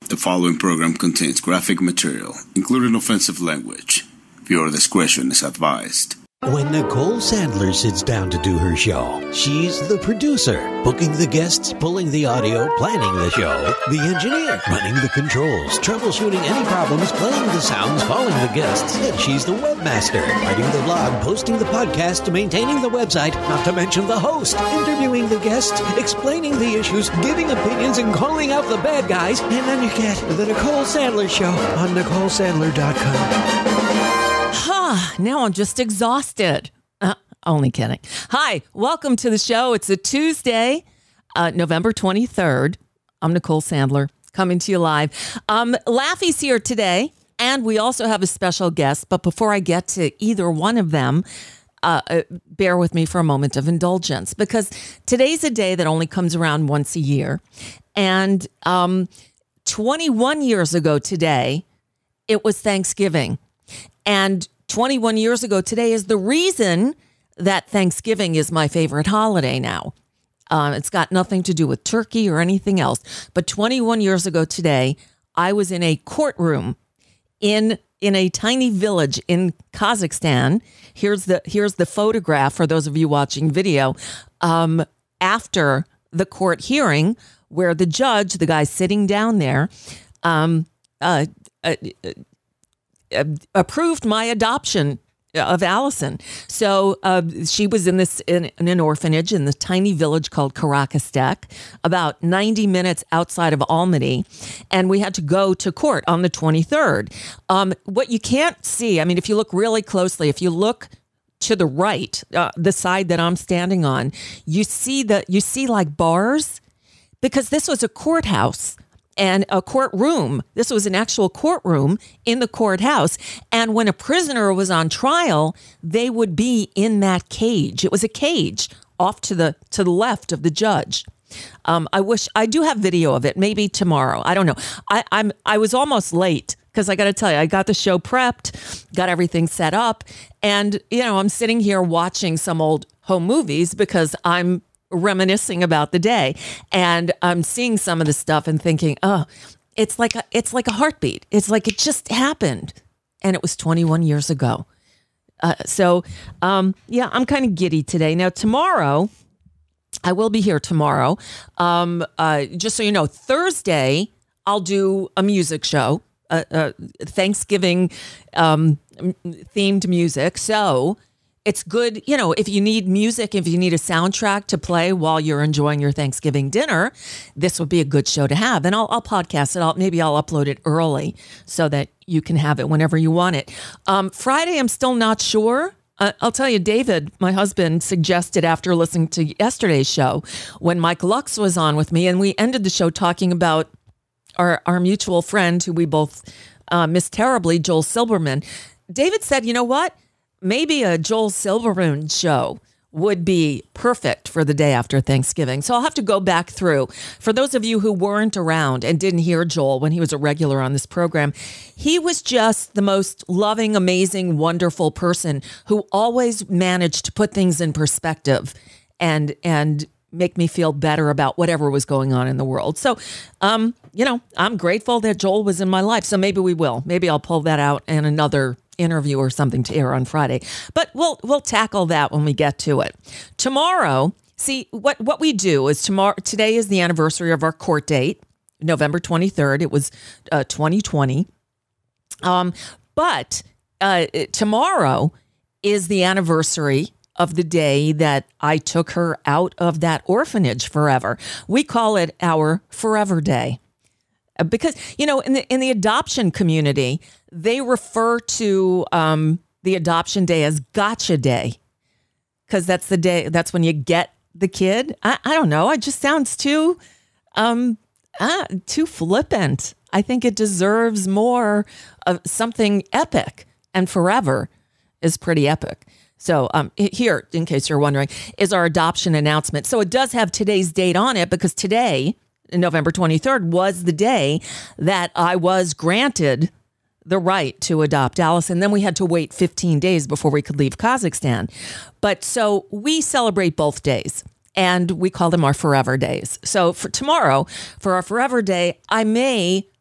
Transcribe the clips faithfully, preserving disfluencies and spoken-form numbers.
The following program contains graphic material, including offensive language. Viewer discretion is advised. When Nicole Sandler sits down to do her show, she's the producer, booking the guests, pulling the audio, planning the show, the engineer, running the controls, troubleshooting any problems, playing the sounds, calling the guests, and she's the webmaster, writing the blog, posting the podcast, maintaining the website, not to mention the host, interviewing the guests, explaining the issues, giving opinions, and calling out the bad guys, and then you get the Nicole Sandler Show on Nicole Sandler dot com. Huh, now I'm just exhausted. Uh, only kidding. Hi, welcome to the show. It's a Tuesday, uh, November twenty-third. I'm Nicole Sandler coming to you live. Um, Laffy's here today, and we also have a special guest. But before I get to either one of them, uh, uh, bear with me for a moment of indulgence, because today's a day that only comes around once a year. And um, twenty-one years ago today, it was Thanksgiving. And twenty-one years ago today is the reason that Thanksgiving is my favorite holiday now. Um, it's got nothing to do with turkey or anything else. But twenty-one years ago today, I was in a courtroom in in a tiny village in Kazakhstan. Here's the here's the photograph for those of you watching video. Um, after the court hearing, where the judge, the guy sitting down there, um, uh, uh, uh, approved my adoption of Allison. So uh, she was in this in, in an orphanage in the tiny village called Karakastek, about ninety minutes outside of Almaty, and we had to go to court on the twenty-third. Um, what you can't see, I mean, if you look really closely, if you look to the right, uh, the side that I'm standing on, you see that you see like bars, because this was a courthouse. And a courtroom. This was an actual courtroom in the courthouse. And when a prisoner was on trial, they would be in that cage. It was a cage off to the to the left of the judge. Um, I wish I do have video of it. Maybe tomorrow. I don't know. I, I'm I was almost late because I got to tell you, I got the show prepped, got everything set up, and you know, I'm sitting here watching some old home movies because I'm reminiscing about the day, and I'm seeing some of the stuff and thinking, oh, it's like a, it's like a heartbeat. It's like it just happened, and it was twenty-one years ago. Uh, so, um, yeah, I'm kind of giddy today. Now, tomorrow, I will be here tomorrow. Um, uh, just so you know, Thursday I'll do a music show, uh, uh, Thanksgiving um, themed music. So. It's good, you know, if you need music, if you need a soundtrack to play while you're enjoying your Thanksgiving dinner, this would be a good show to have. And I'll, I'll podcast it. I'll, maybe I'll upload it early so that you can have it whenever you want it. Um, Friday, I'm still not sure. Uh, I'll tell you, David, my husband, suggested after listening to yesterday's show when Mike Lux was on with me, and we ended the show talking about our, our mutual friend who we both uh, miss terribly, Joel Silberman. David said, you know what? Maybe a Joel Silberman show would be perfect for the day after Thanksgiving. So I'll have to go back through. For those of you who weren't around and didn't hear Joel when he was a regular on this program, he was just the most loving, amazing, wonderful person who always managed to put things in perspective and and make me feel better about whatever was going on in the world. So, um, you know, I'm grateful that Joel was in my life. So maybe we will. Maybe I'll pull that out in another interview or something to air on Friday, but we'll we'll tackle that when we get to it. Tomorrow, see what what we do is tomorrow. Today is the anniversary of our court date, November twenty-third. It was uh, twenty twenty, um, but uh, tomorrow is the anniversary of the day that I took her out of that orphanage forever. We call it our Forever Day. Because, you know, in the in the adoption community, they refer to um, the adoption day as Gotcha Day, because that's the day, that's when you get the kid. I, I don't know. It just sounds too, um, ah, too flippant. I think it deserves more of something epic, and forever is pretty epic. So um, here, in case you're wondering, is our adoption announcement. So it does have today's date on it, because today, November twenty-third, was the day that I was granted the right to adopt Allison. Then we had to wait fifteen days before we could leave Kazakhstan. But so we celebrate both days, and we call them our Forever Days. So for tomorrow, for our Forever Day, I may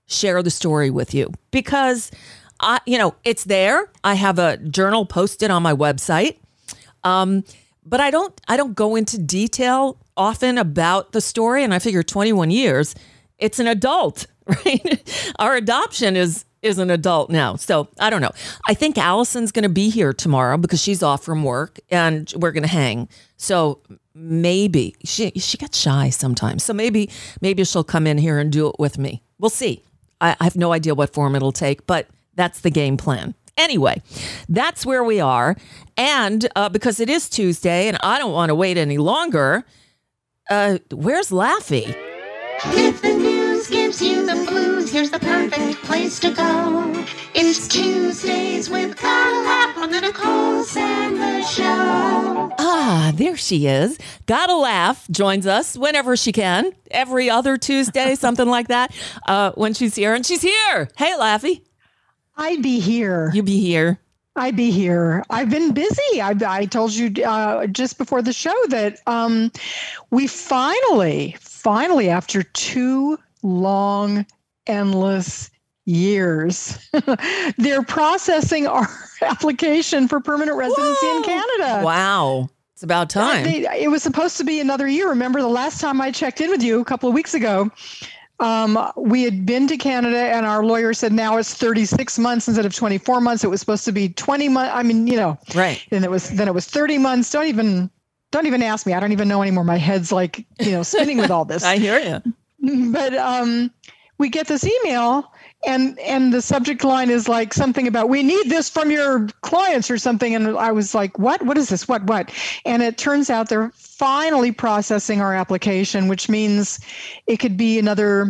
share the story with you because, I, you know, it's there. I have a journal posted on my website, um, but I don't. I don't go into detail often about the story. And I figure twenty-one years, it's an adult, right? Our adoption is is an adult now. So I don't know. I think Allison's going to be here tomorrow because she's off from work and we're going to hang. So maybe she she gets shy sometimes. So maybe maybe she'll come in here and do it with me. We'll see. I, I have no idea what form it'll take, but that's the game plan. Anyway, that's where we are. And uh, because it is Tuesday and I don't want to wait any longer, uh, where's Laffy? If the news gives you the blues, here's the perfect place to go. It's Tuesdays with Gotta Laugh on the Nicole Sandler Show. Ah, there she is. Gotta Laugh joins us whenever she can. Every other Tuesday, something like that, uh, when she's here. And she's here. Hey, Laffy. I'd be here. You be here. I'd be here. I've been busy. I, I told you uh, just before the show that um, we finally, finally, after two long, endless years, they're processing our application for permanent residency Whoa. in Canada. Wow. It's about time. They, it was supposed to be another year. Remember the last time I checked in with you a couple of weeks ago, Um, we had been to Canada and our lawyer said now it's thirty-six months instead of twenty-four months. It was supposed to be twenty months. I mean, you know, right. And it was, then it was thirty months. Don't even, don't even ask me. I don't even know anymore. My head's like, you know, spinning with all this. I hear you. But, um, we get this email and, and the subject line is like something about, we need this from your clients or something. And I was like, what, what is this? What, what? And it turns out they're finally processing our application, which means it could be another,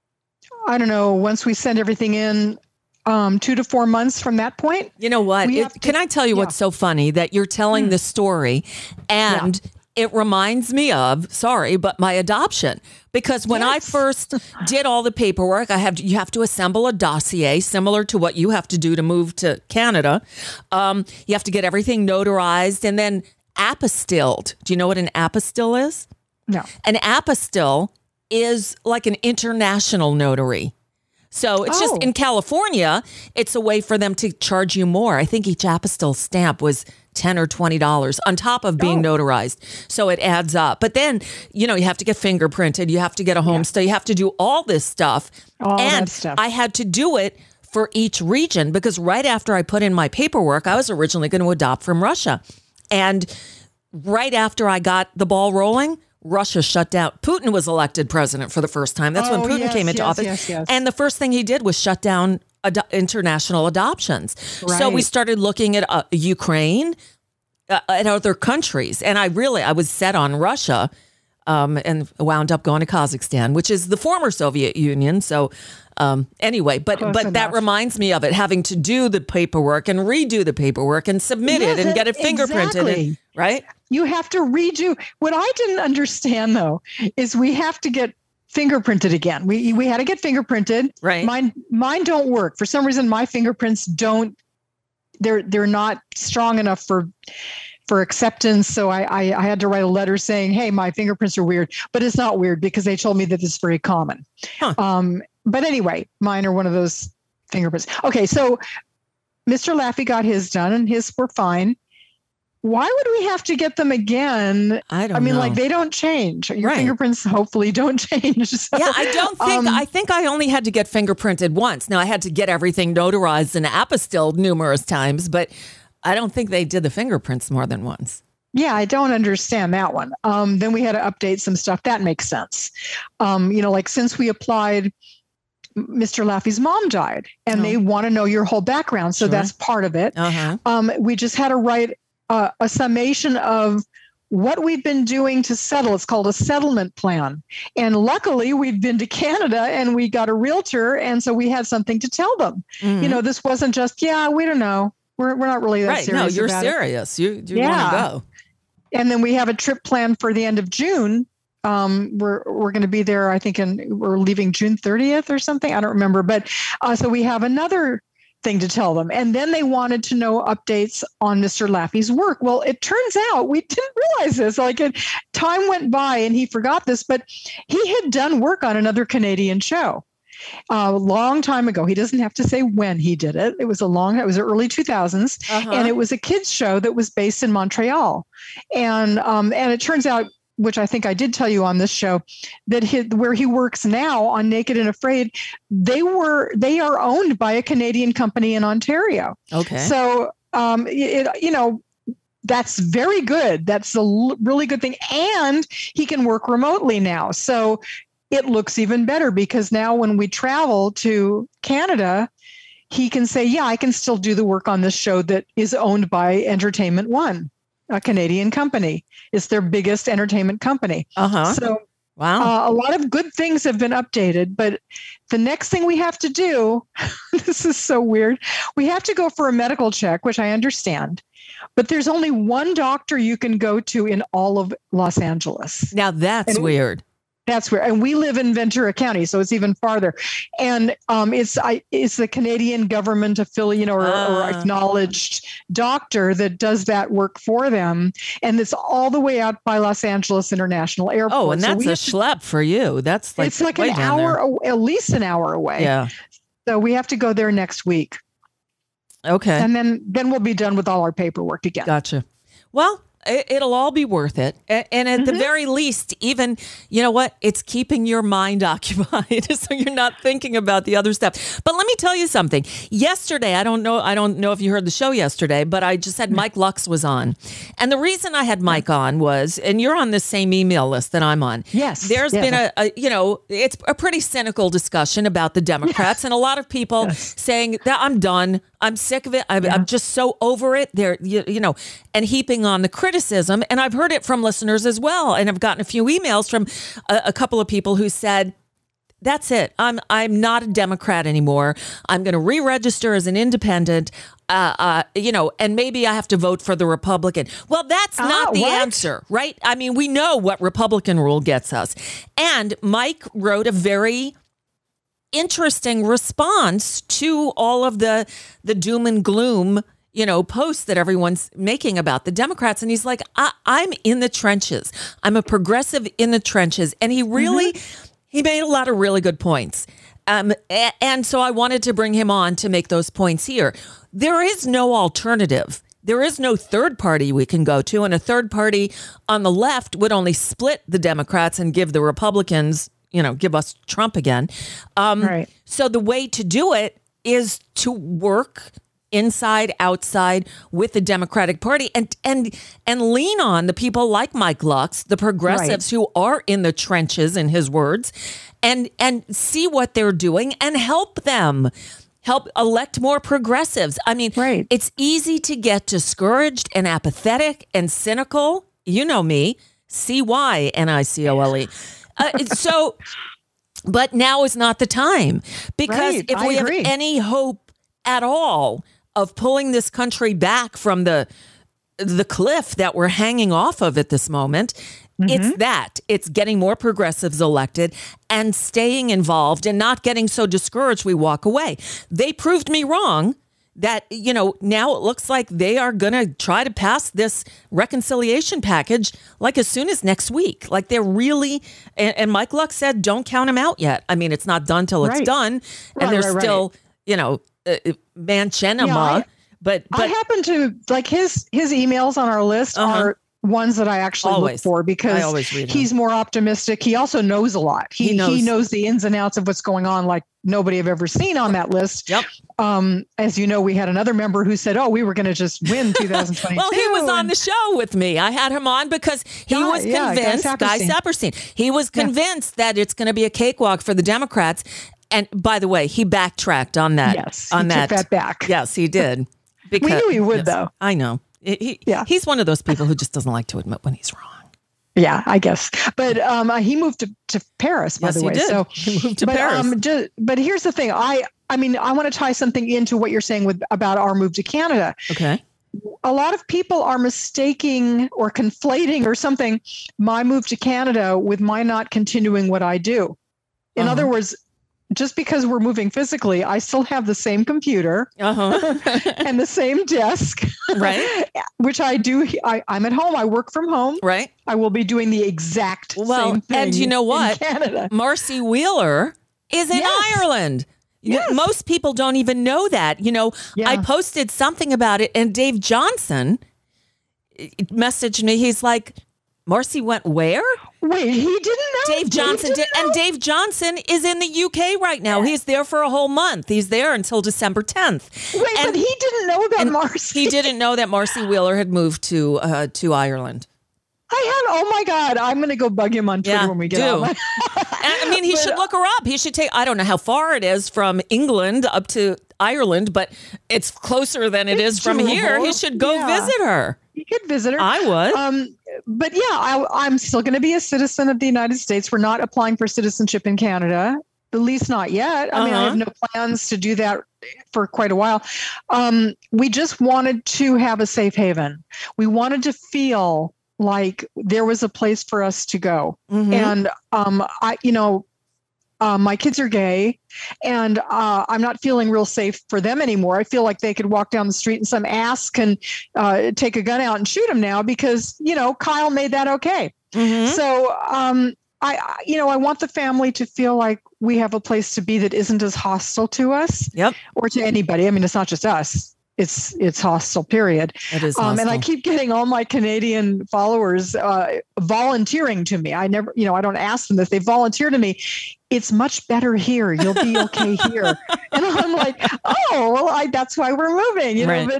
I don't know, once we send everything in, um, two to four months from that point. You know what? It, to, can I tell you yeah. what's so funny that you're telling Mm. this story and Yeah. it reminds me of, sorry, but my adoption. Because when Yes. I first did all the paperwork, I have to, you have to assemble a dossier similar to what you have to do to move to Canada. Um, you have to get everything notarized and then apostilled. Do you know what an apostille is? No. An apostille is like an international notary. So it's Oh. just in California, it's a way for them to charge you more. I think each apostille stamp was ten or twenty dollars on top of being Oh. notarized. So it adds up. But then, you know, you have to get fingerprinted, you have to get a home stay, you have to do all this stuff. All and that stuff. I had to do it for each region because right after I put in my paperwork, I was originally going to adopt from Russia. And right after I got the ball rolling, Russia shut down. Putin was elected president for the first time. That's when Oh, Putin yes, came into yes, office. yes, yes. And the first thing he did was shut down ad- international adoptions. So we Right. started looking at uh, Ukraine, uh, at other countries. And I really, I was set on Russia um, and wound up going to Kazakhstan, which is the former Soviet Union. So um, anyway, but Close but that enough. reminds me of it, having to do the paperwork and redo the paperwork and submit Yes, it and get it fingerprinted. exactly. And, right? You have to redo. What I didn't understand though is we have to get fingerprinted again. We we had to get fingerprinted. Right. Mine mine don't work. For some reason my fingerprints don't they're they're not strong enough for for acceptance. So I, I I had to write a letter saying, hey, my fingerprints are weird. But it's not weird because they told me that it's very common. Huh. Um but anyway, mine are one of those fingerprints. Okay, so Mister Laffy got his done and his were fine. Why would we have to get them again? I don't I mean, know. like they don't change. Your Right. fingerprints hopefully don't change. So, Yeah, I don't think, um, I think I only had to get fingerprinted once. Now I had to get everything notarized and apostilled numerous times, but I don't think they did the fingerprints more than once. Yeah, I don't understand that one. Um, then we had to update some stuff. That makes sense. Um, you know, like since we applied, Mister Laffy's mom died and Oh. they want to know your whole background. So Sure. that's part of it. Uh-huh. Um, we just had to write uh, a summation of what we've been doing to settle. It's called a settlement plan. And luckily we've been to Canada and we got a realtor. And so we had something to tell them. Mhm. You know, this wasn't just, yeah, we don't know. We're, we're not really that Right. serious. No, you're about it. serious. You, you Yeah. want to go. And then we have a trip planned for the end of June. Um, we're we're going to be there, I think, and we're leaving June thirtieth or something. I don't remember. But uh, so we have another thing to tell them. And then they wanted to know updates on Mister Laffy's work. Well, it turns out we didn't realize this. Like it, time went by and he forgot this, but he had done work on another Canadian show. a long time ago. He doesn't have to say when he did it. It was a long, it was the early two thousands. Uh-huh. And it was a kids show that was based in Montreal. And, um, and it turns out, which I think I did tell you on this show, that he, where he works now on Naked and Afraid, they were, they are owned by a Canadian company in Ontario. Okay. So, um, it, you know, that's very good. That's a l- really good thing. And he can work remotely now. So it looks even better because now when we travel to Canada, he can say, yeah, I can still do the work on this show that is owned by Entertainment One, a Canadian company. It's their biggest entertainment company. Uh-huh. So Wow. uh, a lot of good things have been updated, but the next thing we have to do, this is so weird. We have to go for a medical check, which I understand, but there's only one doctor you can go to in all of Los Angeles. Now that's And- weird. That's where, and we live in Ventura County, so it's even farther. And um, it's I, it's the Canadian government affiliate or, Ah. or acknowledged doctor that does that work for them, and it's all the way out by Los Angeles International Airport. Oh, and So that's we a have to- schlep for you. That's like it's like way an down hour, there. aw- at least an hour away. Yeah. So we have to go there next week, Okay. and then then we'll be done with all our paperwork again. Gotcha. Well, it, it'll all be worth it. A- And at the Mm-hmm. very least, even, you know what? It's keeping your mind occupied so you're not thinking about the other stuff. But let me tell you something. Yesterday, I don't know, I don't know if you heard the show yesterday, but I just had Mike Lux was on. And the reason I had Mike on was, and you're on the same email list that I'm on. Yes, There's yes. been a, a, you know, it's a pretty cynical discussion about the Democrats and a lot of people saying that I'm done. I'm sick of it. I'm, I'm just so over it. They're, you, you know, and heaping on the criticism. And I've heard it from listeners as well. And I've gotten a few emails from a, a couple of people who said, that's it. I'm I'm not a Democrat anymore. I'm going to re-register as an independent, uh, uh, you know, and maybe I have to vote for the Republican. Well, that's Ah, not the what? answer, right? I mean, we know what Republican rule gets us. And Mike wrote a very interesting response to all of the the doom and gloom, you know, posts that everyone's making about the Democrats. And he's like, I, I'm in the trenches. I'm a progressive in the trenches. And he really, he made a lot of really good points. Um, a- and so I wanted to bring him on to make those points here. There is no alternative. There is no third party we can go to. And a third party on the left would only split the Democrats and give the Republicans, you know, give us Trump again. Um, Right. So the way to do it is to work inside, outside with the Democratic Party and and and lean on the people like Mike Lux, the progressives who are in the trenches, in his words, and and see what they're doing and help them. Help elect more progressives. I mean, Right. it's easy to get discouraged and apathetic and cynical. You know me, C Y N I C O L E. Uh, so, but now is not the time because Right, if I we agree. have any hope at all of pulling this country back from the the cliff that we're hanging off of at this moment, Mm-hmm. it's that. It's getting more progressives elected and staying involved and not getting so discouraged we walk away. They proved me wrong that, you know, now it looks like they are going to try to pass this reconciliation package like as soon as next week. Like they're really, and, and Mike Lux said, don't count them out yet. I mean, it's not done till it's Right. done. And Right, there's right, still, you know, uh, Manchenema, Yeah, I- but, but I happen to like his his emails on our list Uh-huh. are ones that I actually Always. look for because I always read he's more optimistic. He also knows a lot. He He knows. he knows the ins and outs of what's going on like nobody I've ever seen on that list. Yep. Um, as you know, we had another member who said, "Oh, we were going to just win twenty twenty-two." Well, he was on the show with me. I had him on because he Guy- was yeah, Guy convinced, Guy Saperstein. Saperstein, he was convinced that it's going to be a cakewalk for the Democrats. And by the way, he backtracked on that. Yes, on he that. took that back. Yes, he did. We knew he would, though. I know. He, he- Yeah. He's one of those people who just doesn't like to admit when he's wrong. Yeah, I guess. But um, uh, he moved to, to Paris, by Yes, the he way. did. So He moved to but, Paris. Um, ju- but here's the thing. I I mean, I want to tie something into what you're saying with about our move to Canada. Okay. A lot of people are mistaking or conflating or something my move to Canada with my not continuing what I do. In Uh-huh. other words, just because we're moving physically, I still have the same computer Uh-huh. and the same desk, Right. which I do. I, I'm at home. I work from home. Right. I will be doing the exact Well, same thing. and you know what? In Canada. Marcy Wheeler is in Yes. Ireland. You know, Yes. most people don't even know that. You know, Yeah. I posted something about it, and Dave Johnson eh, messaged me. He's like, Marcy went where? Wait, he didn't know. Dave Johnson did, didn't know? and Dave Johnson is in the U K right now. He's there for a whole month. He's there until December tenth. Wait, and, but he didn't know about and Marcy. He didn't know that Marcy Wheeler had moved to uh, to Ireland. I have. Oh my God! I'm going to go bug him on Twitter Yeah, when we get do. on. And, I mean, he But, should look her up. He should take, I don't know how far it is from England up to Ireland, but it's closer than it is It's from here. doable. He should go Yeah. visit her. You could visit her. I would. Um, but yeah, I, I'm still going to be a citizen of the United States. We're not applying for citizenship in Canada, at least not yet. I mean, I Uh-huh. have no plans to do that for quite a while. Um, we just wanted to have a safe haven. We wanted to feel like there was a place for us to go. Mhm. And um, I, you know, uh, my kids are gay, and uh, I'm not feeling real safe for them anymore. I feel like they could walk down the street and some ass can uh, take a gun out and shoot them now because, you know, Kyle made that okay. Mhm. So, um, I, I- you know, I want the family to feel like we have a place to be that isn't as hostile to us Yep. or to anybody. I mean, it's not just us. It's it's hostile, period. It is Um, and I hostile. keep getting all my Canadian followers uh, volunteering to me. I never, you know, I don't ask them this. They volunteer to me. It's much better here. You'll be okay here. And I'm like, oh, well, I, that's why we're moving, you know. Right. But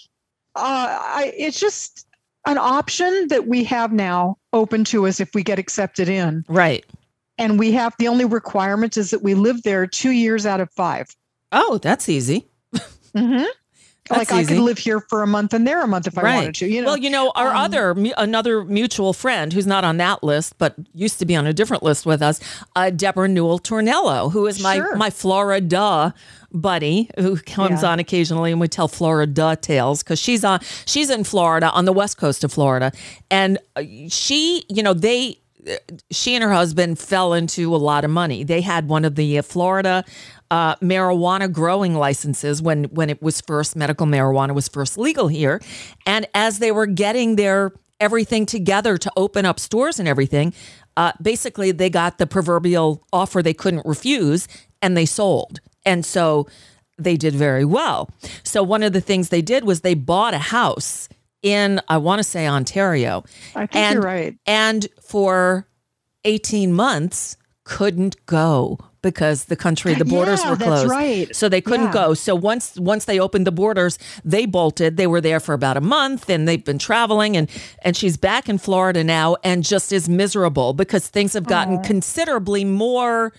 uh, I, it's just an option that we have now open to us if we get accepted in. Right. And we have the only requirement is that we live there two years out of five. Oh, that's easy. Mm-hmm. That's Like I easy. could live here for a month and there a month if I Right. wanted to. You know. Well, you know, our um, other mu- another mutual friend who's not on that list, but used to be on a different list with us, uh, Deborah Newell Tornello, who is my Sure. my Florida buddy who comes Yeah. on occasionally, and we tell Florida tales because she's on she's in Florida on the west coast of Florida, and uh, she, you know, they. She and her husband fell into a lot of money. They had one of the uh, Florida uh, marijuana growing licenses when when it was first medical marijuana was first legal here, and as they were getting their everything together to open up stores and everything, uh, basically they got the proverbial offer they couldn't refuse, and they sold, and so they did very well. So one of the things they did was they bought a house in, I want to say, Ontario. I think and, you're right. And for eighteen months, couldn't go because the country, the borders Yeah, were that's closed. right. So they couldn't Yeah. go. So once once they opened the borders, they bolted. They were there for about a month, and they've been traveling. And and she's back in Florida now, and just is miserable because things have gotten considerably more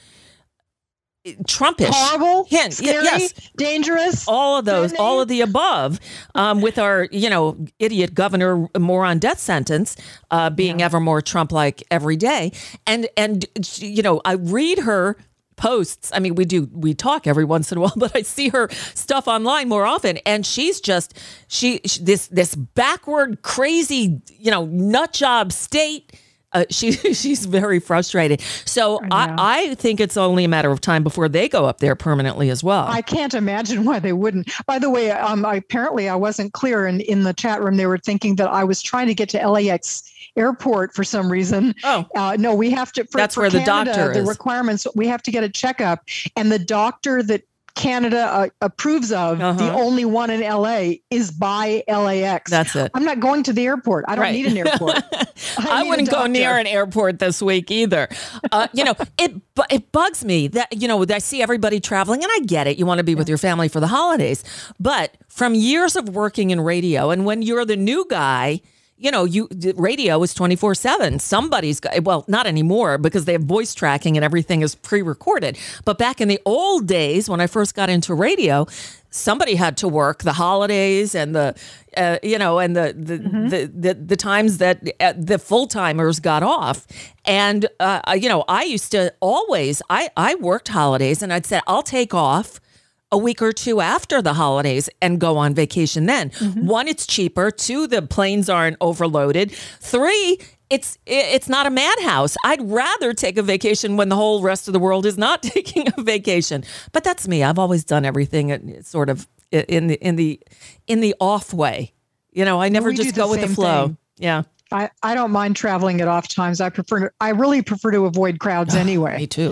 Trumpish. Horrible, Hint, y- scary, yes. dangerous. All of those, threatening. all of the above, um, with our, you know, idiot governor moron death sentence uh, being ever more Trump-like every day. And, and you know, I read her posts. I mean, we do, we talk every once in a while, but I see her stuff online more often. And she's just, she, she this, this backward, crazy, you know, nut job state. Uh, she she's very frustrated. So I, know. I think it's only a matter of time before they go up there permanently as well. I can't imagine why they wouldn't. By the way, um, I, apparently I wasn't clear in, in the chat room. They were thinking that I was trying to get to L A X airport for some reason. Oh. Uh, no, we have to. For, That's for where the Canada, doctor The is. requirements, we have to get a checkup. And the doctor that Canada uh, approves of, Uh-huh. the only one in L A, is by L A X. That's it. I'm not going to the airport. I don't Right. need an airport. I, need a wouldn't go doctor. near an airport this week either. Uh, you know, it bu- it bugs me that, you know, I see everybody traveling, and I get it. You want to be with your family for the holidays. But from years of working in radio, and when you're the new guy, you know, you the radio is twenty-four seven. Somebody's got, well, not anymore because they have voice tracking and everything is pre-recorded. But back in the old days when I first got into radio, somebody had to work the holidays and the, uh, you know, and the the, the, the the times that uh, the full timers got off. And, uh, you know, I used to always, I, I worked holidays, and I'd say, I'll take off a week or two after the holidays and go on vacation then. One, it's cheaper. Two, the planes aren't overloaded. Three, it's it's not a madhouse. I'd rather take a vacation when the whole rest of the world is not taking a vacation. But that's me. I've always done everything uh, sort of in the in the in the off way. You know, I never We do just the go with the same flow. thing. Yeah, I, I don't mind traveling at off times. I prefer to, I really prefer to avoid crowds anyway. me too.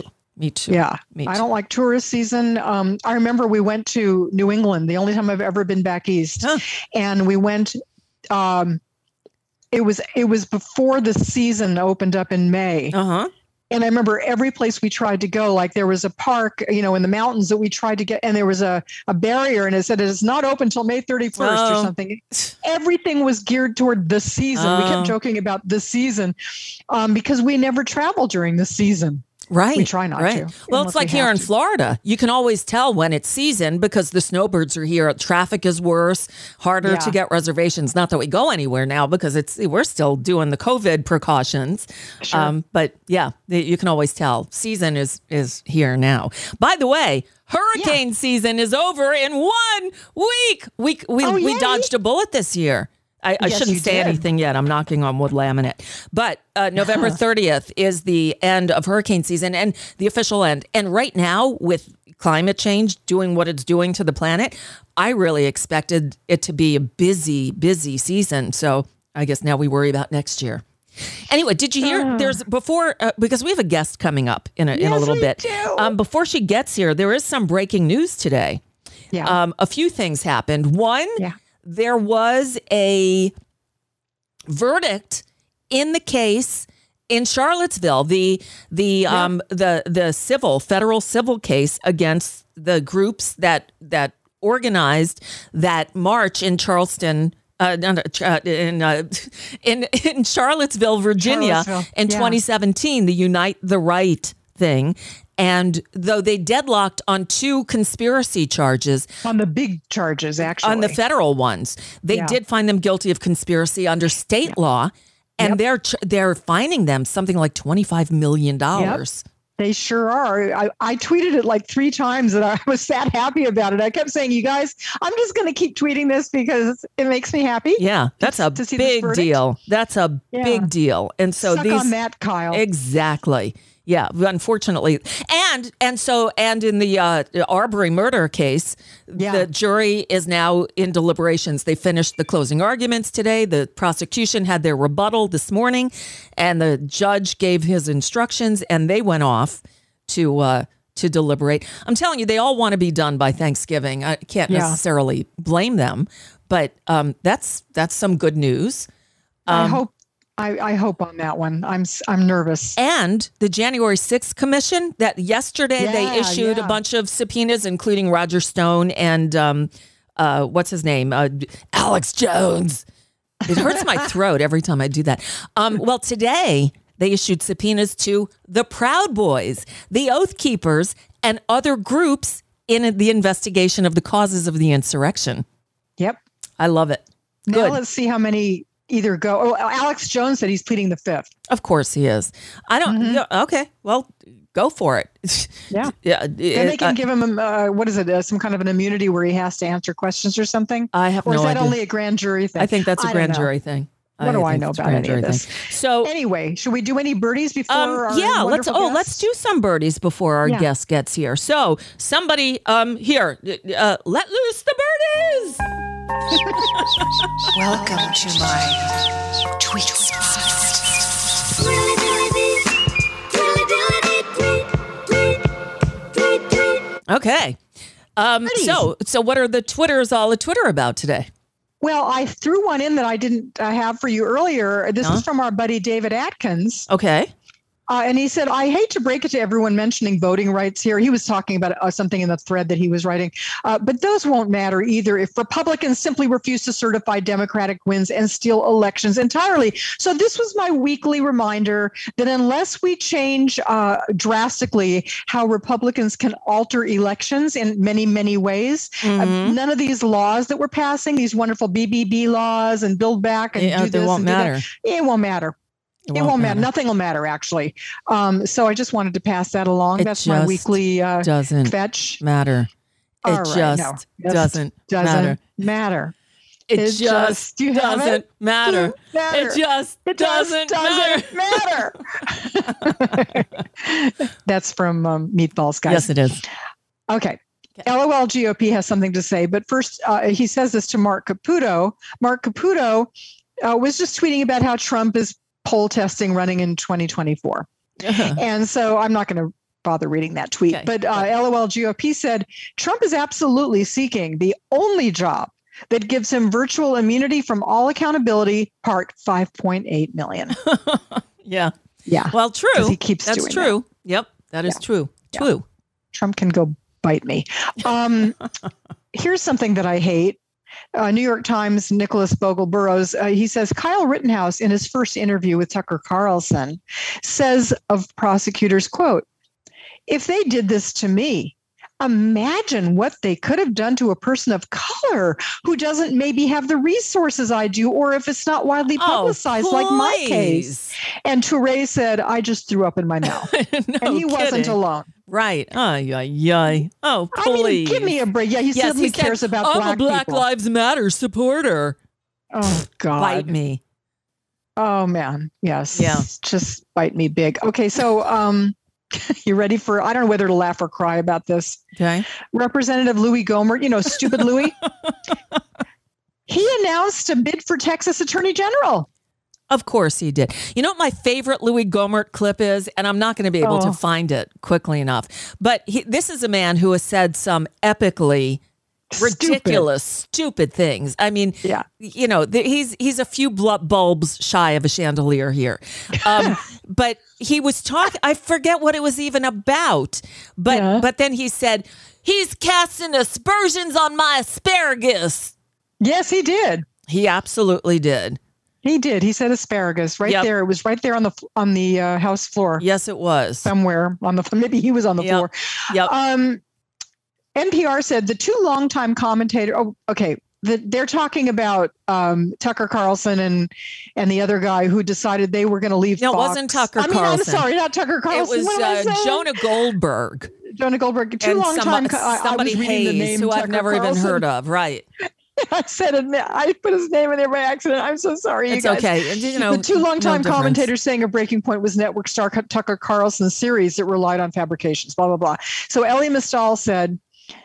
Me too. Yeah. Me I too. don't like tourist season. Um, I remember we went to New England, the only time I've ever been back east. Huh. And we went, um, it was, it was before the season opened up in May. Uh-huh. And I remember every place we tried to go, like there was a park, you know, in the mountains that we tried to get, and there was a, a barrier, and it said it's not open until May thirty-first Oh. or something. Everything was geared toward the season. We Oh. kept joking about the season um, because we never travel during the season. Right. We try not right. to, Well, unless it's like we here have in to. Florida. You can always tell when it's season because the snowbirds are here. Traffic is worse, harder Yeah. to get reservations. Not that we go anywhere now because it's we're still doing the COVID precautions. Sure. Um, but yeah, the- you can always tell. Season is is here now. By the way, hurricane season is over in one week. We we, Oh, we yay. dodged a bullet this year. I, I Yes, shouldn't you say did. anything yet. I'm knocking on wood laminate. But uh, November thirtieth is the end of hurricane season and the official end. And right now, with climate change doing what it's doing to the planet, I really expected it to be a busy, busy season. So I guess now we worry about next year. Anyway, did you hear? There's before uh, because we have a guest coming up in a, in a Yes, little we bit. do. Um, before she gets here, there is some breaking news today. Yeah. Um, a few things happened. One, Yeah. there was a verdict in the case in Charlottesville, the the um the the civil federal civil case against the groups that that organized that march in Charleston. Uh, no, no, uh, in, uh, in in Charlottesville, Virginia, Charlottesville, in yeah. twenty seventeen, the Unite the Right thing. And though they deadlocked on two conspiracy charges, On the big charges, actually. on the federal ones, they Yeah. did find them guilty of conspiracy under state law, and Yep. they're ch- they're fining them something like twenty-five million dollars. They sure are. I, I tweeted it like three times and I was that happy about it. I kept saying, you guys, I'm just going to keep tweeting this because it makes me happy. Yeah, that's a to see this big verdict. deal. That's a Yeah. big deal. And so Suck these on that, Kyle. exactly. Yeah, unfortunately. And and so and in the uh, Arbery murder case, Yeah. the jury is now in deliberations. They finished the closing arguments today. The prosecution had their rebuttal this morning, and the judge gave his instructions, and they went off to uh, to deliberate. I'm telling you, they all want to be done by Thanksgiving. I can't Yeah. necessarily blame them, but um, that's that's some good news. I hope. I, I hope on that one. I'm s- I'm nervous. And the January sixth Commission that yesterday they Yeah, issued yeah. a bunch of subpoenas, including Roger Stone and um, uh, what's his name? Uh, Alex Jones. It hurts my throat every time I do that. Um, well, today they issued subpoenas to the Proud Boys, the Oath Keepers, and other groups in the investigation of the causes of the insurrection. Yep. I love it. Now Good. let's see how many either go. Oh, Alex Jones said he's pleading the fifth. Of course he is. I don't. Yeah, okay. Well, go for it. Yeah. Yeah. And they uh, can give him, uh, what is it, uh, some kind of an immunity where he has to answer questions or something? I have Or is no that idea. only a grand jury thing? I think that's a I don't grand know. jury thing. What do I think know it's a about grand any of jury this? thing. So, Anyway, should we do any birdies before um, our yeah, let's. wonderful Oh, guest? let's do some birdies before our Yeah. guest gets here. So, somebody, um, here, uh, let loose the birdies. Welcome to my tweet spot. Okay. Um, Birdies. so, so what are the Twitters all a Twitter about today? Well, I threw one in that I didn't uh, have for you earlier. This Huh? is from our buddy David Atkins. Okay. Uh, and he said, I hate to break it to everyone mentioning voting rights here. He was talking about uh, something in the thread that he was writing, uh, but those won't matter either if Republicans simply refuse to certify Democratic wins and steal elections entirely. So this was my weekly reminder that unless we change uh, drastically how Republicans can alter elections in many, many ways, uh, Mhm. none of these laws that we're passing, these wonderful B B B laws and Build Back and Yeah, do they this won't and do that, matter. it won't matter. It won't, matter. Nothing will matter, actually. Um, so I just wanted to pass that along. It That's my just weekly uh, Doesn't fetch. matter. It All right, just no, just doesn't, Doesn't matter. matter. It, It just, just- do you have doesn't it? matter. Matter. It just It doesn't, just matter. doesn't matter. That's from um, Meatballs, guys. Yes, it is. Okay. LOL G O P has something to say, but first uh, he says this to Mark Caputo. Mark Caputo uh, was just tweeting about how Trump is poll testing running in twenty twenty-four. And so I'm not going to bother reading that tweet. Okay. But uh, LOL G O P said, Trump is absolutely seeking the only job that gives him virtual immunity from all accountability, part five point eight million. Yeah. Yeah. Well, true. 'Cause he keeps That's doing true. Yep. That is Yeah. true. Yeah. True. Trump can go bite me. Um, here's something that I hate. Uh, New York Times, Nicholas Bogle Burrows, uh, he says Kyle Rittenhouse, in his first interview with Tucker Carlson, says of prosecutors, quote, if they did this to me, imagine what they could have done to a person of color who doesn't maybe have the resources I do, or if it's not widely publicized, oh, like my case. And Touré said, I just threw up in my mouth. no and he kidding. wasn't alone. Right. Oh, yeah, yeah. Oh, please. I mean, give me a break. Yeah, he yes, certainly he said, cares about I'm black a Black people. Lives Matter supporter. Oh, God. Bite me. Oh, man. Yes. Yeah. Just bite me big. Okay, so um, you ready for, I don't know whether to laugh or cry about this. Okay. Representative Louis Gohmert, you know, stupid Louis. He announced a bid for Texas Attorney General. Of course he did. You know what my favorite Louis Gohmert clip is? And I'm not going to be able Oh. to find it quickly enough. But he, this is a man who has said some epically ridiculous, stupid things. I mean, Yeah. you know, the, he's he's a few bl- bulbs shy of a chandelier here. Um, but he was talking, I forget what it was even about. But Yeah. but then he said, he's casting aspersions on my asparagus. Yes, he did. He absolutely did. He did. He said asparagus right Yep. there. It was right there on the on the uh, House floor. Yes, it was. Somewhere on the maybe he was on the Yep. floor. Yep. Um, N P R said the two longtime commentators. Oh, okay. The, they're talking about um, Tucker Carlson and and the other guy who decided they were going to leave. No, it Fox. wasn't Tucker I mean, Carlson. I'm sorry, not Tucker It Carlson. was What am I uh, saying? Jonah Goldberg Jonah Goldberg. Two and long some- time. co- I, I somebody was reading the Hayes, name who I've Tucker never even Carlson. heard of. Right. I said it. I put his name in there by accident. I'm so sorry. You It's guys. okay. And, you know, the two no longtime difference. commentators saying a breaking point was network star Tucker Carlson's series that relied on fabrications, blah, blah, blah. So Elie Mystal said,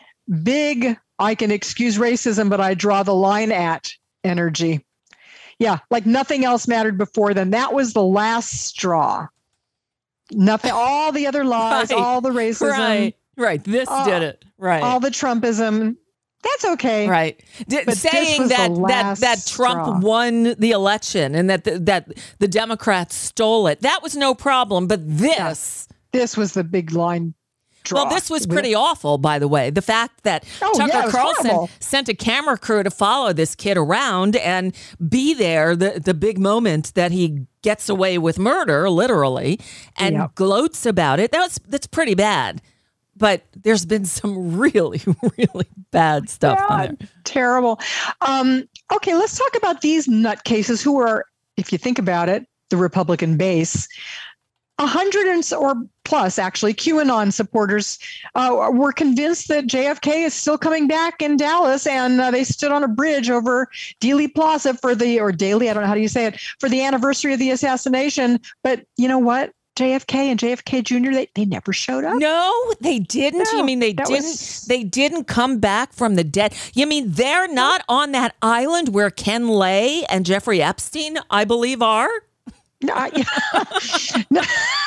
big, I can excuse racism, but I draw the line at energy. Yeah, like nothing else mattered before then. That was the last straw. Nothing, all the other lies, Right. all the racism, Right. Right. This Uh, did it. Right. all the Trumpism. That's okay. Right. D- But this saying was the that that last that Trump straw. won the election and that the, that the Democrats stole it. That was no problem, but this This was the big line draw. Well, this was pretty awful, by the way. The fact that Oh, Tucker yeah, it was Carlson horrible. sent a camera crew to follow this kid around and be there, the, the big moment that he gets away with murder, literally, and Yep. gloats about it. That was, that's pretty bad. But there's been some really, really bad stuff on God, there. terrible. Um, okay, let's talk about these nutcases who are, if you think about it, the Republican base. A hundred and s- or plus, actually, QAnon supporters uh, were convinced that J F K is still coming back in Dallas, and uh, they stood on a bridge over Dealey Plaza for the, or Daly, I don't know how do you say it, for the anniversary of the assassination. But you know what? J F K and J F K Junior, they, they never showed up. No, they didn't. No, you mean they that didn't? was- They didn't come back from the dead. You mean they're not on that island where Ken Lay and Jeffrey Epstein, I believe, are? No, I- no.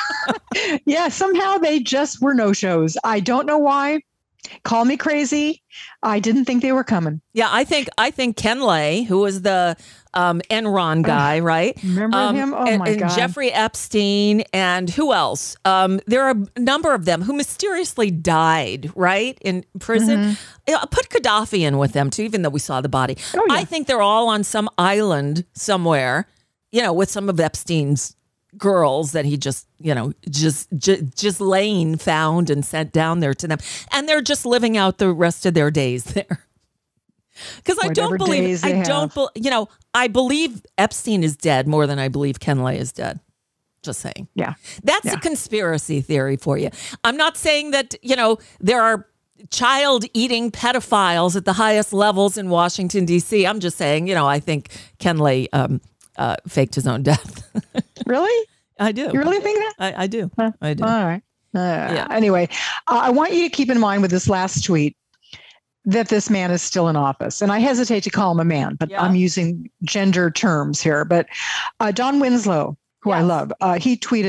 Yeah, somehow they just were no shows. I don't know why. Call me crazy. I didn't think they were coming. Yeah, I think I think Ken Lay, who was the um, Enron guy, right? Remember Um, him? Oh and, my and God. Jeffrey Epstein, and who else? Um, there are a number of them who mysteriously died, right, in prison. Yeah, put Gaddafi in with them too, even though we saw the body. Mm-hmm. Oh, yeah. I think they're all on some island somewhere, you know, with some of Epstein's girls that he just, you know, just just just Lane found and sent down there to them, and they're just living out the rest of their days there. Because I Whatever don't believe, days I they don't, have. bel you know, I believe Epstein is dead more than I believe Ken Lay is dead. Just saying. Yeah. That's Yeah. a conspiracy theory for you. I'm not saying that, you know, there are child eating pedophiles at the highest levels in Washington, D C. I'm just saying, you know, I think Ken Lay um, uh, faked his own death. Really? I do. You really think that? I, I do. I do. All right. Uh, Yeah. Anyway, uh, I want you to keep in mind with this last tweet that this man is still in office. And I hesitate to call him a man, but Yeah. I'm using gender terms here. But uh, Don Winslow, who I Yes. love, uh, he tweeted,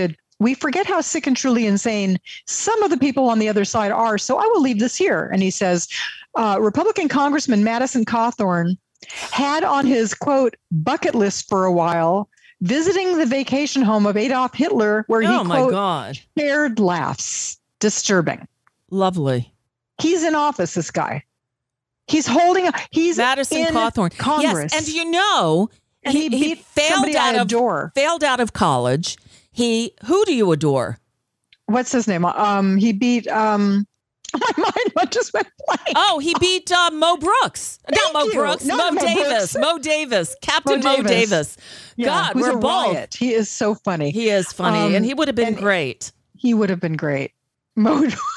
we forget how sick and truly insane some of the people on the other side are. So I will leave this here. And he says, uh, Republican Congressman Madison Cawthorn had on his, quote, bucket list for a while, visiting the vacation home of Adolf Hitler, where he, Oh, my quote, God. shared laughs. Disturbing. Lovely. He's in office, this guy. He's holding, a, he's Madison in Cawthorn. Congress. Yes, and you know, And he beat failed somebody out I of adore. failed out of college. He who do you adore? What's his name? Um, he beat, um, my mind what just went blank. Oh, he beat uh, Mo Brooks. Not Thank Mo you. Brooks. Not Mo Mo Davis. Brooks. Mo Davis. Captain Mo Mo Davis. Davis. Yeah, God, who's we're a both. riot. He is so funny. He is funny, Um, and he would have been and- great. He would have been great. Mo,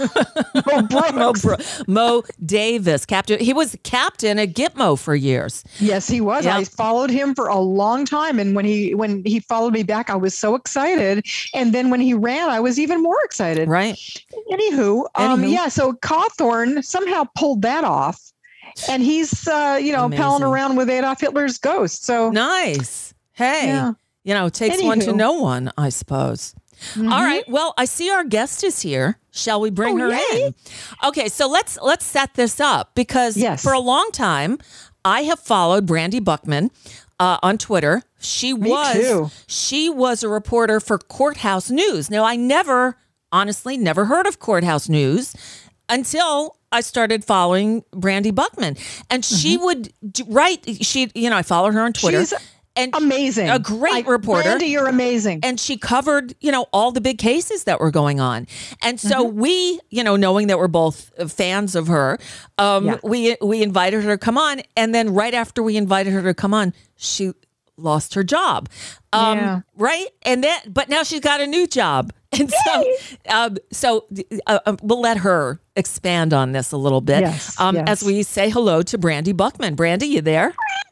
Mo Brooks. Mo, Bro- Mo Davis, captain. He was captain at Gitmo for years. Yes, he was. Yeah. I followed him for a long time, and when he when he followed me back, I was so excited. And then when he ran, I was even more excited. Right. Anywho, um, Anywho. yeah. So Cawthorn somehow pulled that off, and he's uh, you know palling Amazing. around with Adolf Hitler's ghost. So Nice. Hey, Yeah. you know, it takes one to Anywho. know one, I suppose. All right. Well, I see our guest is here. Shall we bring Oh, her yay. in? Okay, so let's let's set this up because Yes. for a long time I have followed Brandy Buckman uh, on Twitter. She was too. she was a reporter for Courthouse News. Now, I never, honestly, never heard of Courthouse News until I started following Brandy Buckman, and she would d- write. She, you know, I follow her on Twitter. She's and amazing, a great Like, reporter. Brandy, you're amazing. And she covered, you know, all the big cases that were going on. And so Mm-hmm. we, you know, knowing that we're both fans of her, um, Yeah. we we invited her to come on. And then right after we invited her to come on, she lost her job. Um, Yeah. Right. And then, but now she's got a new job. And so, um, so uh, uh, we'll let her expand on this a little bit Yes, um, yes. as we say hello to Brandy Buckman. Brandy, you there?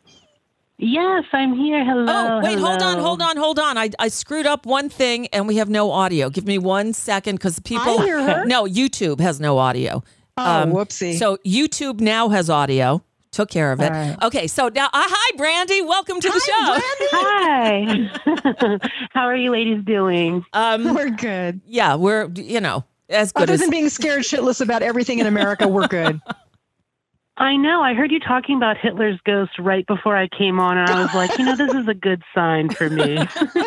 Yes, I'm here. Hello. Oh, wait, hold on, hello. hold on, hold on. I, I screwed up one thing and we have no audio. Give me one second because people. I hear her. No, YouTube has no audio. Oh, whoopsie. So YouTube now has audio. Took care of it. All right. Okay, so now, uh, hi, Brandy. Welcome to the show. Hi. How are you ladies doing? Um, We're good. yeah, we're, you know, as good Other as. than being scared shitless about everything in America, we're good. I know. I heard you talking about Hitler's ghost right before I came on, and I was like, you know, this is a good sign for me.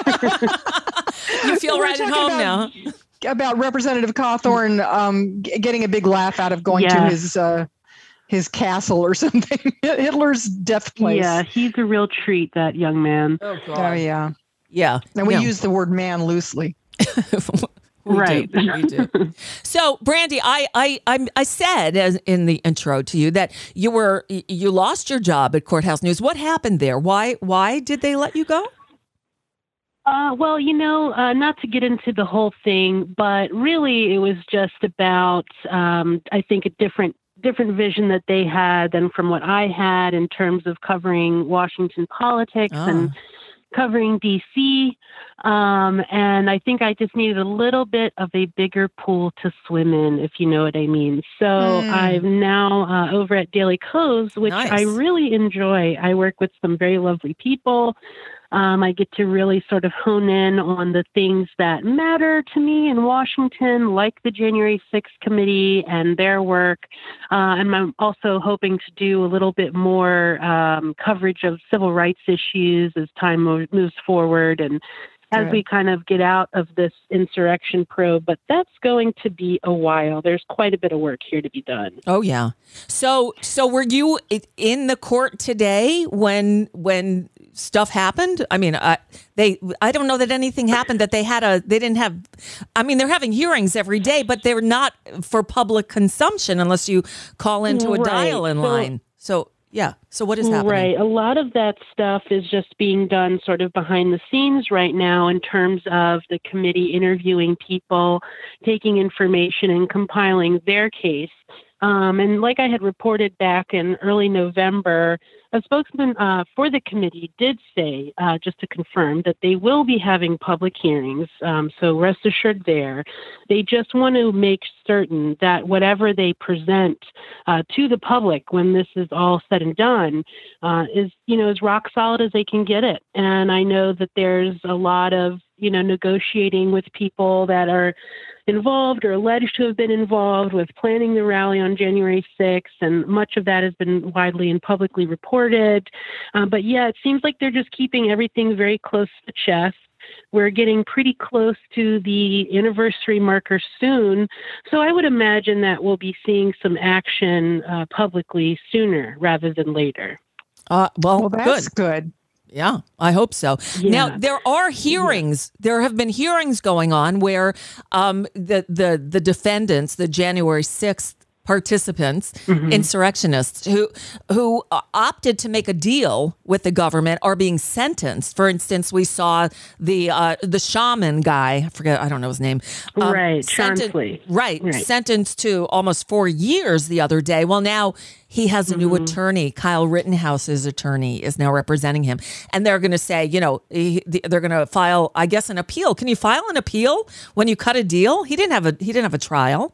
You feel We're right at talking home about- now. About Representative Cawthorn um, g- getting a big laugh out of going to Yeah. his uh, his castle or something. Hitler's death place. Yeah, he's a real treat, that young man. Oh, Oh yeah. Yeah. And we no. use the word man loosely. We Right. do. We do. So, Brandy, I, I, I, I said as in the intro to you that you were you lost your job at Courthouse News. What happened there? Why why did they let you go? Uh, well, you know, uh, not to get into the whole thing, but really it was just about, um, I think, a different different vision that they had than from what I had in terms of covering Washington politics Ah. and covering D C. Um, and I think I just needed a little bit of a bigger pool to swim in, if you know what I mean. So Mm. I'm now uh, over at Daily Kos, which Nice. I really enjoy. I work with some very lovely people. Um, I get to really sort of hone in on the things that matter to me in Washington, like the January sixth committee and their work. Uh, and I'm also hoping to do a little bit more um, coverage of civil rights issues as time mo- moves forward and as Good. we kind of get out of this insurrection probe. But that's going to be a while. There's quite a bit of work here to be done. Oh yeah. So so were you i- in the court today when when stuff happened? I mean, I, they I don't know that anything happened that they had a they didn't have. I mean, they're having hearings every day, but they're not for public consumption unless you call into a Right. dial-in So- line. So yeah. So what is happening? Right. A lot of that stuff is just being done sort of behind the scenes right now in terms of the committee interviewing people, taking information and compiling their case. Um, and like I had reported back in early November, a spokesman uh, for the committee did say, uh, just to confirm, that they will be having public hearings. Um, so rest assured there. They just want to make certain that whatever they present uh, to the public when this is all said and done uh, is, you know, as rock solid as they can get it. And I know that there's a lot of, you know, negotiating with people that are involved or alleged to have been involved with planning the rally on January sixth, and much of that has been widely and publicly reported. Uh, but yeah, it seems like they're just keeping everything very close to the chest. We're getting pretty close to the anniversary marker soon, so I would imagine that we'll be seeing some action uh, publicly sooner rather than later. Uh, well, Well, that's good. good. Yeah, I hope so. Yeah. Now there are hearings. Yeah. There have been hearings going on where um, the the the defendants, the January sixth participants, mm-hmm. insurrectionists who who opted to make a deal with the government are being sentenced. For instance, we saw the uh, the shaman guy. I forget. I don't know his name. Um, right, senten- right, right, right, sentenced to almost four years the other day. Well, now he has a new mm-hmm. attorney. Kyle Rittenhouse's attorney is now representing him, and they're going to say, you know, he, they're going to file, I guess, an appeal. Can you file an appeal when you cut a deal? He didn't have a he didn't have a trial.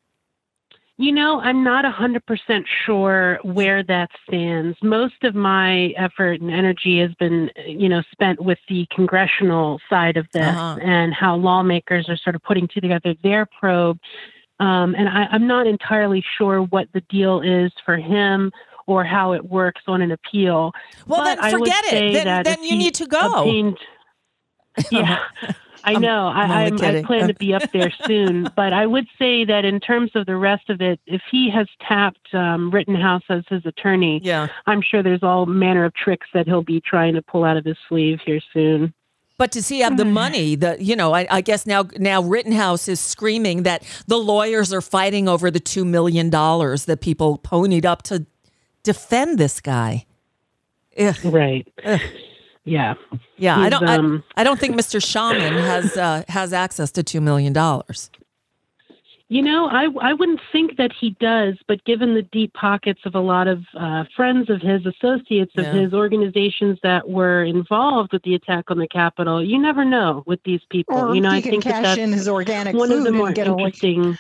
You know, I'm not one hundred percent sure where that stands. Most of my effort and energy has been, you know, spent with the congressional side of this uh-huh. and how lawmakers are sort of putting together their probe. Um, and I, I'm not entirely sure what the deal is for him or how it works on an appeal. Well, but then forget it. Then, then you need to go. Obtained, yeah. I know. I'm, I, I'm, I plan to be up there soon. But I would say that in terms of the rest of it, if he has tapped um, Rittenhouse as his attorney, yeah. I'm sure there's all manner of tricks that he'll be trying to pull out of his sleeve here soon. But does he have the money? The you know, I, I guess now now Rittenhouse is screaming that the lawyers are fighting over the two million dollars that people ponied up to defend this guy. Ugh. Right. Ugh. Yeah. Yeah. He's, I don't. Um, I, I don't think Mister Shaman has uh, has access to two million dollars. You know, I I wouldn't think that he does, but given the deep pockets of a lot of uh, friends of his, associates of yeah. his, organizations that were involved with the attack on the Capitol, you never know with these people. Or you know, he I can think cash that that's in his organic one food of the more and get a interesting.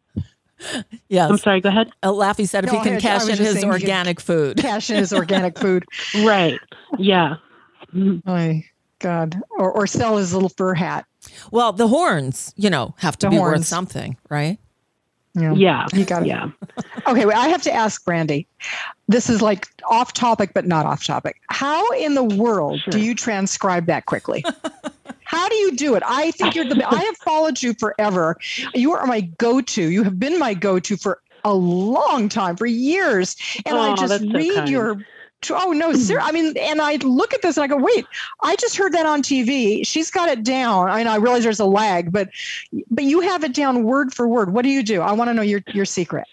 Yes. I'm sorry. Go ahead. Uh, Laffy said if No, he can I- I cash was in just his saying he could organic food. Cash in his organic food. Right. Yeah. My God. Or or sell his little fur hat. Well, the horns, you know, have to The be worth horns. something, right? Yeah. Yeah. You got it. Yeah. Okay, well, I have to ask Brandy. This is like off topic, but not off topic. How in the world Sure. do you transcribe that quickly? How do you do it? I think you're the. I have followed you forever. You are my go-to. You have been my go-to for a long time, for years. And I Oh, just that's so read kind. your. Oh no, sir. I mean, and I look at this and I go, wait, I just heard that on T V. She's got it down. I mean, I realize there's a lag, but but you have it down word for word. What do you do? I want to know your your secret.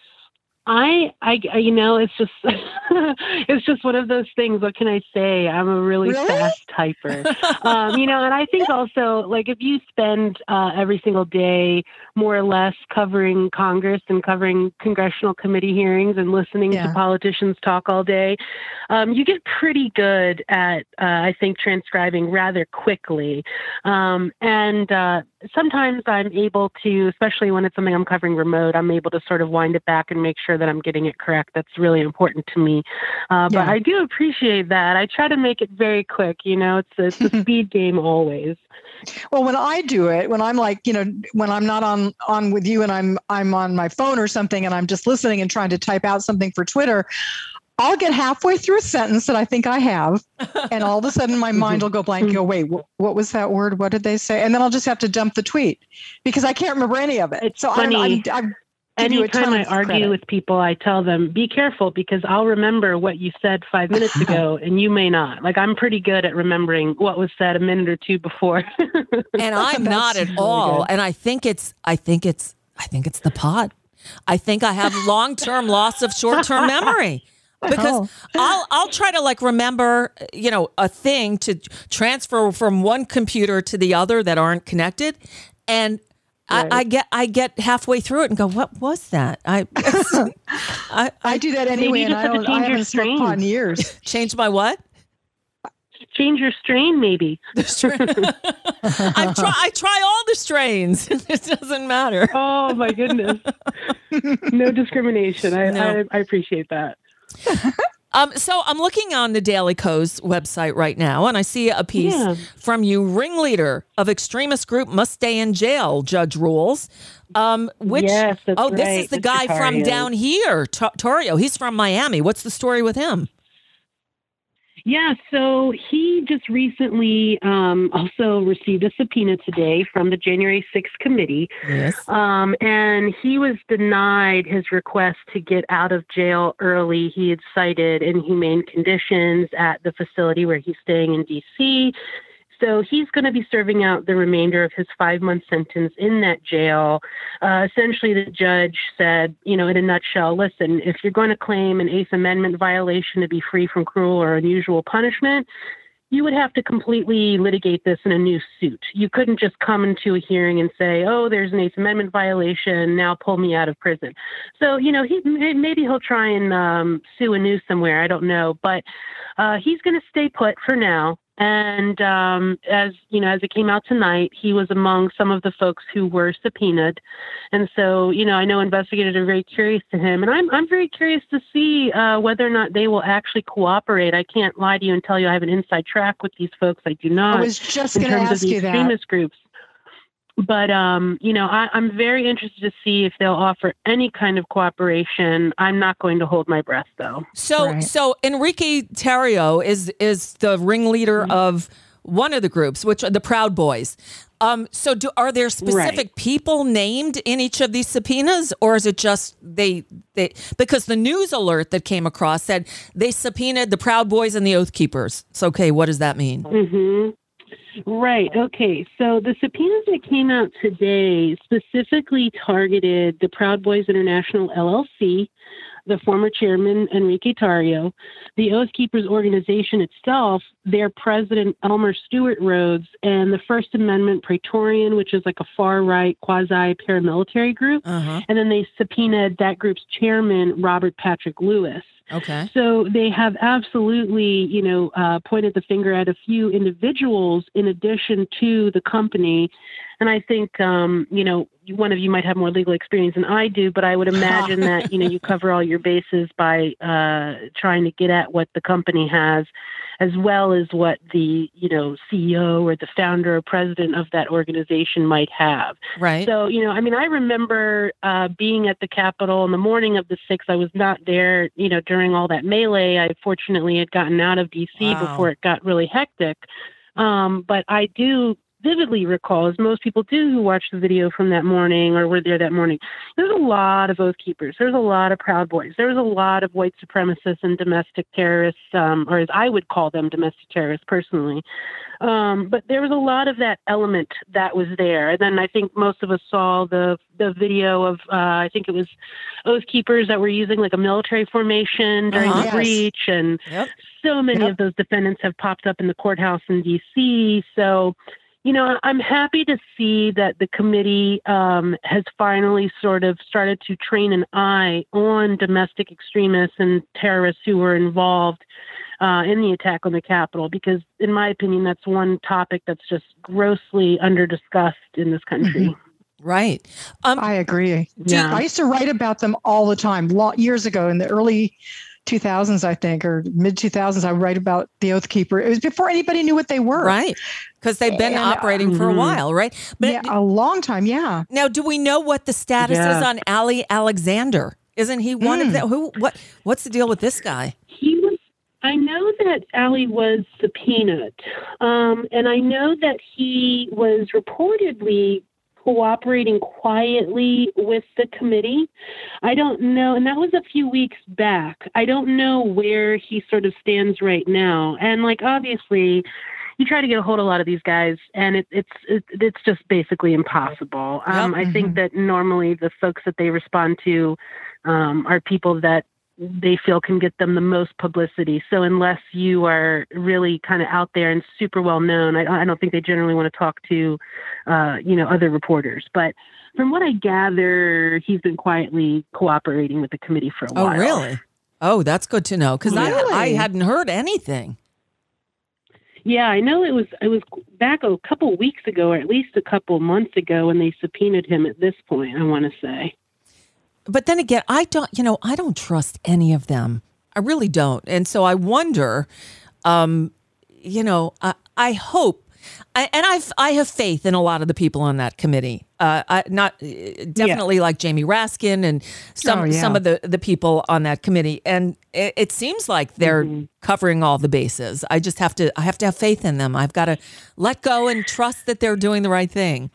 I, I, I- you know, it's just, it's just one of those things. What can I say? I'm a really, Really? fast typer, um, you know, and I think also like if you spend uh, every single day more or less covering Congress and covering congressional committee hearings and listening Yeah. to politicians talk all day, um, you get pretty good at, uh, I think, transcribing rather quickly. Um, and uh, sometimes I'm able to, especially when it's something I'm covering remote, I'm able to sort of wind it back and make sure that I'm getting it correct. That's really important to me. Uh, but Yeah. I do appreciate that. I try to make it very quick. You know, it's a, it's a speed game always. Well, when I do it, when I'm like, you know, when I'm not on on with you and I'm I'm on my phone or something and I'm just listening and trying to type out something for Twitter, I'll get halfway through a sentence that I think I have, and all of a sudden my mind will go blank and go, wait, wh- what was that word? What did they say? And then I'll just have to dump the tweet because I can't remember any of it. It's so funny. I'm, I'm, I'm give you a Anytime ton I of argue credit. with people, I tell them, be careful because I'll remember what you said five minutes ago and you may not. Like I'm pretty good at remembering what was said a minute or two before. And I'm That's not at really all. good. And I think it's, I think it's, I think it's the pot. I think I have long-term loss of short-term memory because Oh. I'll, I'll try to like remember, you know, a thing to transfer from one computer to the other that aren't connected. And I, Right. I get I get halfway through it and go, what was that? I I, I do that anyway, you and just I have to don't. change I your haven't smoked pot in strain. years. changed my what? Change your strain, maybe. I try I try all the strains. It doesn't matter. Oh my goodness. No discrimination. I, No. I, I appreciate that. Um, so I'm looking on the Daily Kos website right now, and I see a piece Yeah. from you. Ringleader of extremist group must stay in jail. Judge rules. Um, which Yes, that's oh, this right, is the Mister guy from Tario. down here, T- Tario. He's from Miami. What's the story with him? Yeah, so he just recently um, also received a subpoena today from the January sixth committee. Yes. Um, and he was denied his request to get out of jail early. He had cited inhumane conditions at the facility where he's staying in D C. So he's going to be serving out the remainder of his five-month sentence in that jail. Uh, essentially, the judge said, you know, in a nutshell, listen, if you're going to claim an Eighth Amendment violation to be free from cruel or unusual punishment, you would have to completely litigate this in a new suit. You couldn't just come into a hearing and say, oh, there's an Eighth Amendment violation, now pull me out of prison. So, you know, he maybe he'll try and um, sue anew somewhere. I don't know. But uh, he's going to stay put for now. And um, as you know, as it came out tonight, he was among some of the folks who were subpoenaed. And so, you know, I know investigators are very curious to him, and I'm I'm very curious to see uh, whether or not they will actually cooperate. I can't lie to you and tell you I have an inside track with these folks. I do not. I was just in going to terms of ask the you that. extremist groups. But, um, you know, I, I'm very interested to see if they'll offer any kind of cooperation. I'm not going to hold my breath, though. So Right. so Enrique Tarrio is is the ringleader Mm-hmm. of one of the groups, which are the Proud Boys. Um, so do, are there specific Right. people named in each of these subpoenas, or is it just they they because the news alert that came across said they subpoenaed the Proud Boys and the Oath Keepers. So okay, what does that mean? Mm-hmm. Right. Okay. So the subpoenas that came out today specifically targeted the Proud Boys International L L C, the former chairman, Enrique Tarrio, the Oath Keepers organization itself, their president, Elmer Stewart Rhodes, and the First Amendment Praetorian, which is like a far-right quasi-paramilitary group. Uh-huh. And then they subpoenaed that group's chairman, Robert Patrick Lewis. Okay. So they have absolutely, you know, uh, pointed the finger at a few individuals in addition to the company. And I think, um, you know, one of you might have more legal experience than I do, but I would imagine that, you know, you cover all your bases by uh, trying to get at what the company has, as well as what the, you know, C E O or the founder or president of that organization might have. Right. So, you know, I mean, I remember uh, being at the Capitol in the morning of the sixth. I was not there, you know, during all that melee. I fortunately had gotten out of D C Wow. before it got really hectic. Um, but I do vividly recall, as most people do who watched the video from that morning or were there that morning, there's a lot of Oath Keepers. There's a lot of Proud Boys. There's a lot of white supremacists and domestic terrorists, um, or as I would call them, domestic terrorists personally. Um, but there was a lot of that element that was there. And then I think most of us saw the the video of, uh, I think it was Oath Keepers that were using like a military formation during Uh-huh. the Yes. breach. And Yep. so many Yep. of those defendants have popped up in the courthouse in D C. So, you know, I'm happy to see that the committee um, has finally sort of started to train an eye on domestic extremists and terrorists who were involved uh, in the attack on the Capitol, because in my opinion, that's one topic that's just grossly under-discussed in this country. Right. Um, I agree. Yeah. I used to write about them all the time. Lo- years ago, in the early two thousands, I think, or mid two thousands, I would write about the Oath Keeper. It was before anybody knew what they were. right. Because they've been And, operating for a mhm. while, right? But Yeah, a long time. Yeah. now, do we know what the status Yeah. is on Ali Alexander? Isn't he one of Mm. them? Who? What? What's the deal with this guy? He was. I know that Ali was subpoenaed, um, and I know that he was reportedly cooperating quietly with the committee. I don't know, and that was a few weeks back. I don't know where he sort of stands right now. And like, obviously, you try to get a hold of a lot of these guys, and it, it's it, it's just basically impossible. Um, Yep. I think that normally the folks that they respond to um, are people that they feel can get them the most publicity. So unless you are really kind of out there and super well known, I, I don't think they generally want to talk to, uh, you know, other reporters. But from what I gather, he's been quietly cooperating with the committee for a Oh, while. really? Oh, that's good to know, because Really? I, I hadn't heard anything. Yeah, I know it was it was back a couple weeks ago, or at least a couple months ago, when they subpoenaed him at this point, I want to say. But then again, I don't, you know, I don't trust any of them. I really don't. And so I wonder, um, you know, I, I hope, I, and I've, I have faith in a lot of the people on that committee. Uh, I, not uh, definitely yeah. like Jamie Raskin and some, Oh, yeah. some of the, the people on that committee. And it, it seems like they're mm-hmm. covering all the bases. I just have to, I have to have faith in them. I've got to let go and trust that they're doing the right thing.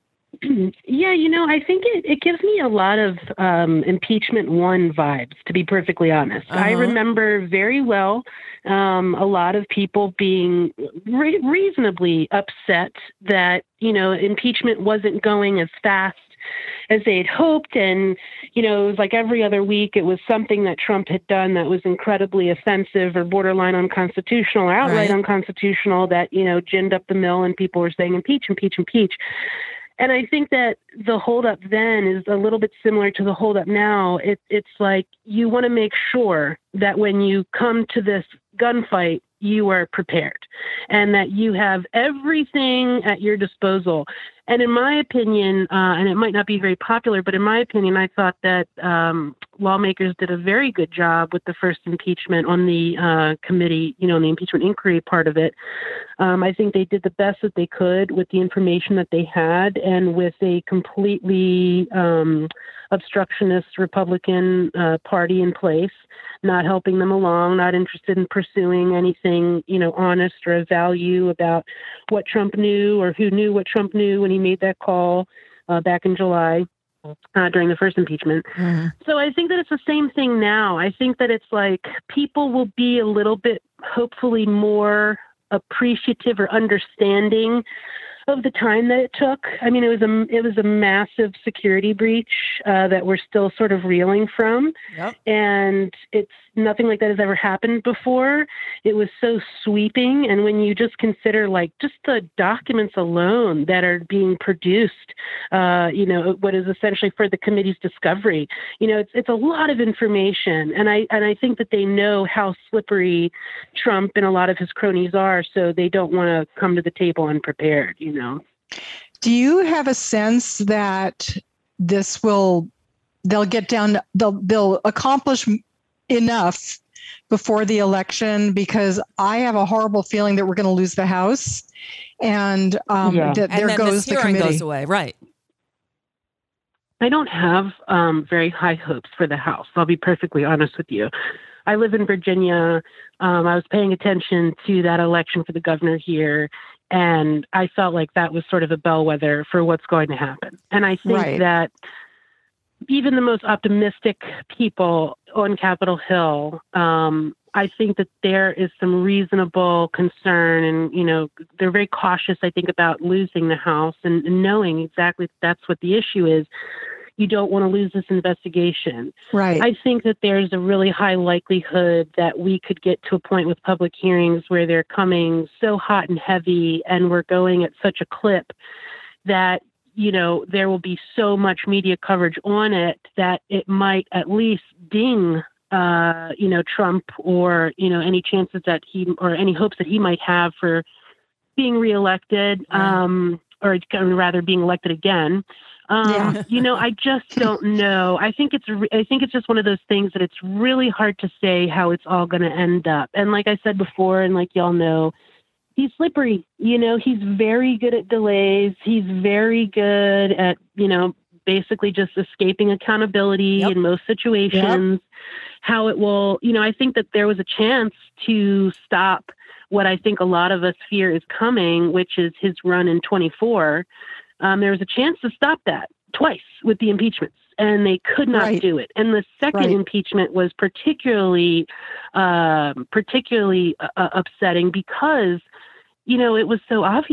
Yeah, you know, I think it, it gives me a lot of um, impeachment one vibes, to be perfectly honest. Uh-huh. I remember very well um, a lot of people being re- reasonably upset that, you know, impeachment wasn't going as fast as they had hoped. And, you know, it was like every other week, it was something that Trump had done that was incredibly offensive or borderline unconstitutional or outright Right. unconstitutional that, you know, ginned up the mill and people were saying impeach, impeach, impeach. And I think that the holdup then is a little bit similar to the holdup now. It, it's like you want to make sure that when you come to this gunfight, you are prepared and that you have everything at your disposal. And in my opinion, uh, and it might not be very popular, but in my opinion, I thought that um, lawmakers did a very good job with the first impeachment on the uh, committee, you know, on the impeachment inquiry part of it. Um, I think they did the best that they could with the information that they had and with a completely um, obstructionist Republican uh, party in place, not helping them along, not interested in pursuing anything, you know, honest or of value about what Trump knew or who knew what Trump knew when he made that call uh, back in July uh, during the first impeachment. Mm-hmm. So I think that it's the same thing now. I think that it's like people will be a little bit, hopefully more appreciative or understanding of the time that it took. I mean, it was a it was a massive security breach uh, that we're still sort of reeling from, yep. and it's nothing like that has ever happened before. It was so sweeping, and when you just consider like just the documents alone that are being produced, uh, you know, what is essentially for the committee's discovery, you know, it's it's a lot of information, and I and I think that they know how slippery Trump and a lot of his cronies are, so they don't want to come to the table unprepared, you know. Know. Do you have a sense that this will, they'll get down, they'll, they'll accomplish enough before the election? Because I have a horrible feeling that we're going to lose the House, and um, yeah. that and there then goes this the hearing committee. goes away, right? I don't have um, very high hopes for the House. I'll be perfectly honest with you. I live in Virginia. Um, I was paying attention to that election for the governor here, and I felt like that was sort of a bellwether for what's going to happen. And I think Right. that even the most optimistic people on Capitol Hill, um, I think that there is some reasonable concern, and, you know, they're very cautious, I think, about losing the House and, and knowing exactly that's what the issue is. You don't want to lose this investigation. Right. I think that there's a really high likelihood that we could get to a point with public hearings where they're coming so hot and heavy and we're going at such a clip that, you know, there will be so much media coverage on it that it might at least ding, uh, you know, Trump or, you know, any chances that he or any hopes that he might have for being reelected, um, or rather being elected again. Um, Yeah. you know, I just don't know. I think it's, I think it's just one of those things that it's really hard to say how it's all going to end up. And like I said before, and like y'all know, he's slippery. You know, he's very good at delays. He's very good at, you know, basically just escaping accountability Yep. in most situations. Yep. How it will, you know, I think that there was a chance to stop what I think a lot of us fear is coming, which is his run in twenty-four. Um, there was a chance to stop that twice with the impeachments, and they could not Right. do it. And the second Right. impeachment was particularly, uh, particularly uh, upsetting because, you know, it was so obvious.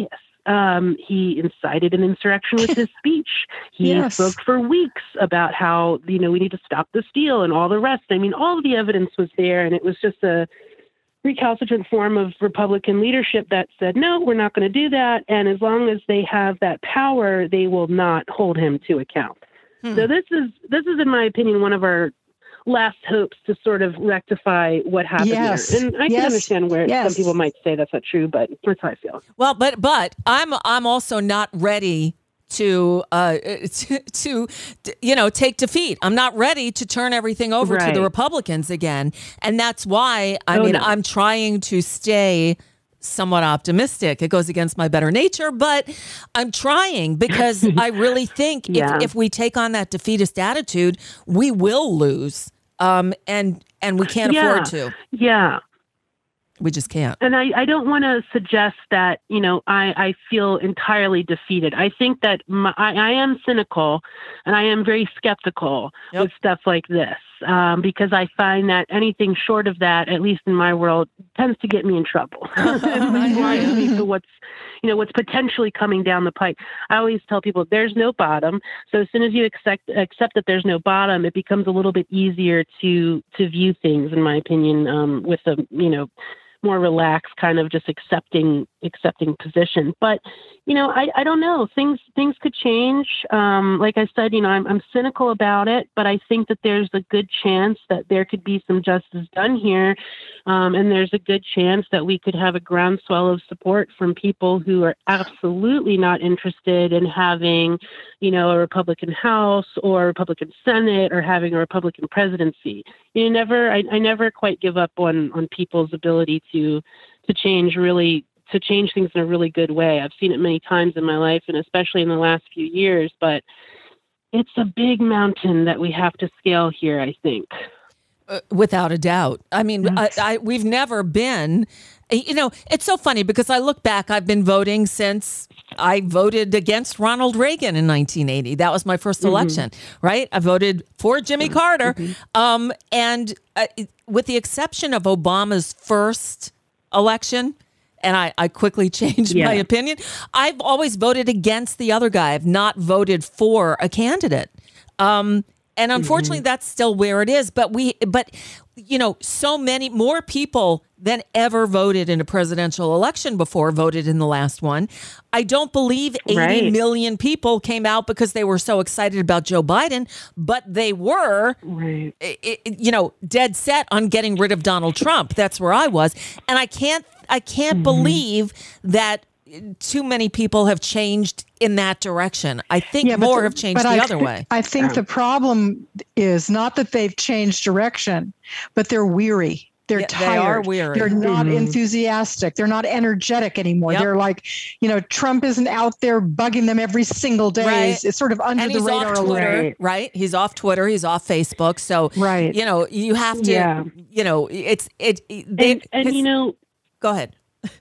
Um, he incited an insurrection with his speech. He Yes. spoke for weeks about how, you know, we need to stop the steal and all the rest. I mean, all of the evidence was there, and it was just a recalcitrant form of Republican leadership that said, no, we're not going to do that. And as long as they have that power, they will not hold him to account. Hmm. So this is, this is, in my opinion, one of our last hopes to sort of rectify what happened Yes. there. And I Yes. can understand where Yes. some people might say that's not true, but that's how I feel. Well, but but I'm I'm also not ready to uh to, to you know take defeat. I'm not ready to turn everything over to Right. the Republicans again, and that's why I Oh, mean no. I'm trying to stay somewhat optimistic. It goes against my better nature, but I'm trying because I really think Yeah. if if we take on that defeatist attitude, we will lose. Um and and we can't Yeah. afford to. Yeah. We just can't. And I, I don't want to suggest that, you know, I, I feel entirely defeated. I think that my, I, I am cynical and I am very skeptical Yep. with stuff like this um, because I find that anything short of that, at least in my world, tends to get me in trouble. It blinds me to what's, you know, what's potentially coming down the pike. I always tell people there's no bottom. So as soon as you accept accept that there's no bottom, it becomes a little bit easier to to view things, in my opinion, um, with a, you know, more relaxed kind of just accepting accepting position. But, you know, I, I don't know. Things things could change. Um, like I said, you know, I'm, I'm cynical about it, but I think that there's a good chance that there could be some justice done here. Um, and there's a good chance that we could have a groundswell of support from people who are absolutely not interested in having, you know, a Republican House or a Republican Senate or having a Republican presidency. You never, I, I never quite give up on, on people's ability to, to change really, to change things in a really good way. I've seen it many times in my life and especially in the last few years, but it's a big mountain that we have to scale here, I think. Uh, without a doubt. I mean, I, I, we've never been, you know, it's so funny because I look back, I've been voting since I voted against Ronald Reagan in nineteen eighty. That was my first Mm-hmm. election, right? I voted for Jimmy Carter. Um, and uh, with the exception of Obama's first election, and I, I quickly changed Yeah. my opinion, I've always voted against the other guy. I've not voted for a candidate. Um, And unfortunately, Mm-hmm. that's still where it is. But we, but you know, so many more people than ever voted in a presidential election before voted in the last one. I don't believe eighty Right. million people came out because they were so excited about Joe Biden, but they were, Right. i- i- you know, dead set on getting rid of Donald Trump. That's where I was, and I can't, I can't Mm-hmm. believe that too many people have changed in that direction. I think Yeah, but more the- have changed but the I other thi- way. I think the problem is not that they've changed direction, but they're weary. They're Yeah, they tired. are weary. They're not enthusiastic. They're not energetic anymore. Yep. They're like, you know, Trump isn't out there bugging them every single day. Right. It's, it's sort of under And the he's radar off a little. Twitter, Right. right? He's off Twitter. He's off Facebook. So, Right. you know, you have to, Yeah. you know, it's, it, they, And, and his- you know, go ahead.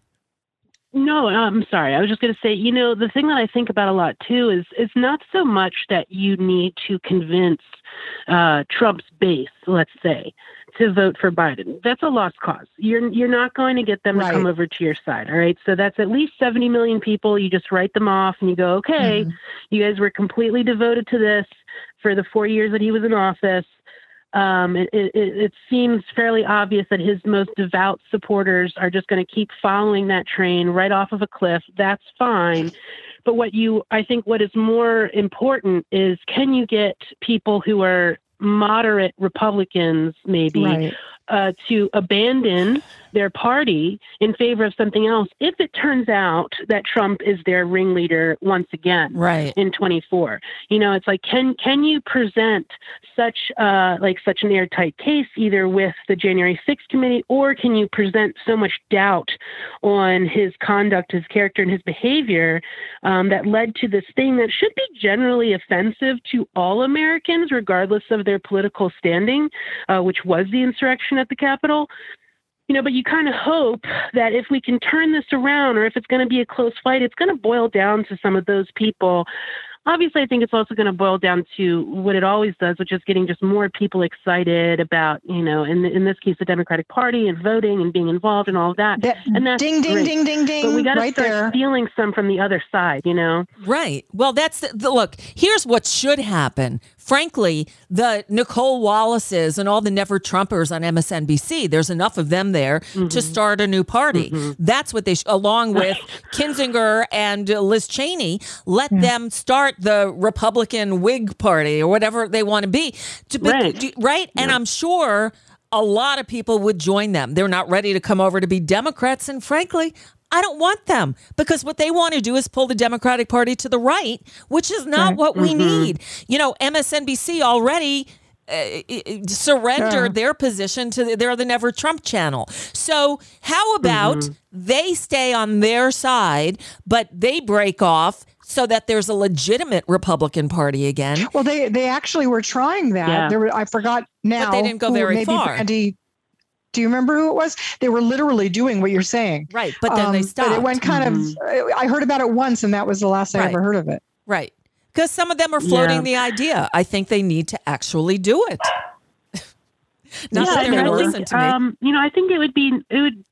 No, I'm sorry. I was just going to say, you know, the thing that I think about a lot too is is not so much that you need to convince uh, Trump's base, let's say, to vote for Biden. That's a lost cause. You're you're not going to get them Right. to come over to your side. All right. So that's at least seventy million people. You just write them off and you go, okay, you guys were completely devoted to this for the four years that he was in office. Um, it, it, it seems fairly obvious that his most devout supporters are just going to keep following that train right off of a cliff. That's fine. But what you, I think what is more important is, can you get people who are moderate Republicans, maybe, Right. uh, to abandon their party in favor of something else if it turns out that Trump is their ringleader once again Right. in twenty-four. You know, it's like, can can you present such uh, like such an airtight case either with the January sixth committee, or can you present so much doubt on his conduct, his character, and his behavior um, that led to this thing that should be generally offensive to all Americans, regardless of their political standing, uh, which was the insurrection at the Capitol. You know, but you kind of hope that if we can turn this around, or if it's going to be a close fight, it's going to boil down to some of those people obviously, I think it's also going to boil down to what it always does, which is getting just more people excited about, you know, in in this case, the Democratic Party and voting and being involved and all of that. that and that's ding, ding, great. ding, ding, ding. But we got to right start there. stealing some from the other side, you know? Right. Well, that's the, the look. Here's what should happen. Frankly, the Nicole Wallaces and all the Never Trumpers on M S N B C, there's enough of them there mm-hmm. to start a new party. Mm-hmm. That's what they, sh- along with Kinzinger and uh, Liz Cheney, let yeah. them start the Republican Whig Party or whatever they want to be. To be right. do, right? Yeah. And I'm sure a lot of people would join them. They're not ready to come over to be Democrats. And frankly, I don't want them because what they want to do is pull the Democratic Party to the right, which is not right. what we mm-hmm. need. You know, M S N B C already uh, surrendered yeah. their position to the, they're the Never Trump channel. So how about mm-hmm. they stay on their side, but they break off so that there's a legitimate Republican Party again? Well, they they actually were trying that. Yeah. There were, I forgot now. But they didn't go very maybe far. Brandy, do you remember who it was? They were literally doing what you're saying. Right, but then um, they stopped. But it went kind mm-hmm. of, I heard about it once, and that was the last right. I ever heard of it. Right. Because some of them are floating yeah. the idea. I think they need to actually do it. Not yeah, that they're going to listen to me. Um, you know, I think it would be, it would,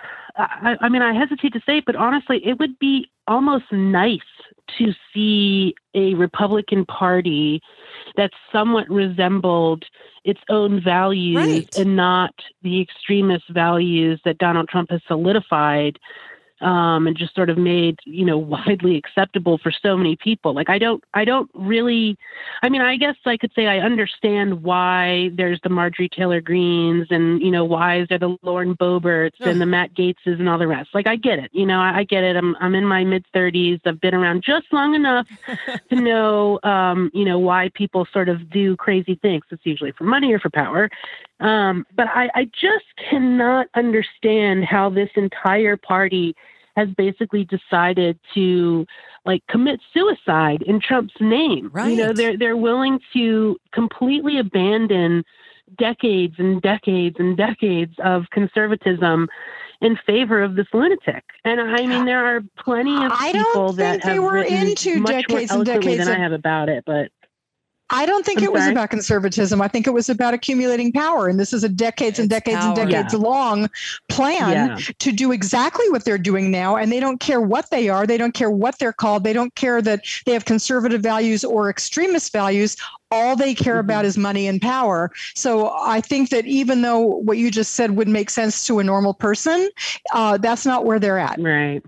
I, I mean, I hesitate to say it, but honestly, it would be almost nice to see a Republican Party that somewhat resembled its own values right. and not the extremist values that Donald Trump has solidified um, and just sort of made, you know, widely acceptable for so many people. Like, I don't, I don't really, I mean, I guess I could say I understand why there's the Marjorie Taylor Greens and, you know, why is there the Lauren Boeberts and the Matt Gaetzes and all the rest. Like, I get it. You know, I, I get it. I'm, I'm in my mid thirties. I've been around just long enough to know, um, you know, why people sort of do crazy things. It's usually for money or for power. Um, but I, I just cannot understand how this entire party has basically decided to like commit suicide in Trump's name. Right. You know, they're they're willing to completely abandon decades and decades and decades of conservatism in favor of this lunatic. And I mean, there are plenty of I people don't that think have they were written into much decades more and eloquently decades than of- I have about it, but. I don't think I'm it was sorry? about conservatism. I think it was about accumulating power. And this is a decades and It's decades power. and decades Yeah. long plan Yeah. to do exactly what they're doing now. And they don't care what they are. They don't care what they're called. They don't care that they have conservative values or extremist values. All they care Mm-hmm. about is money and power. So I think that even though what you just said would make sense to a normal person, uh, that's not where they're at. Right.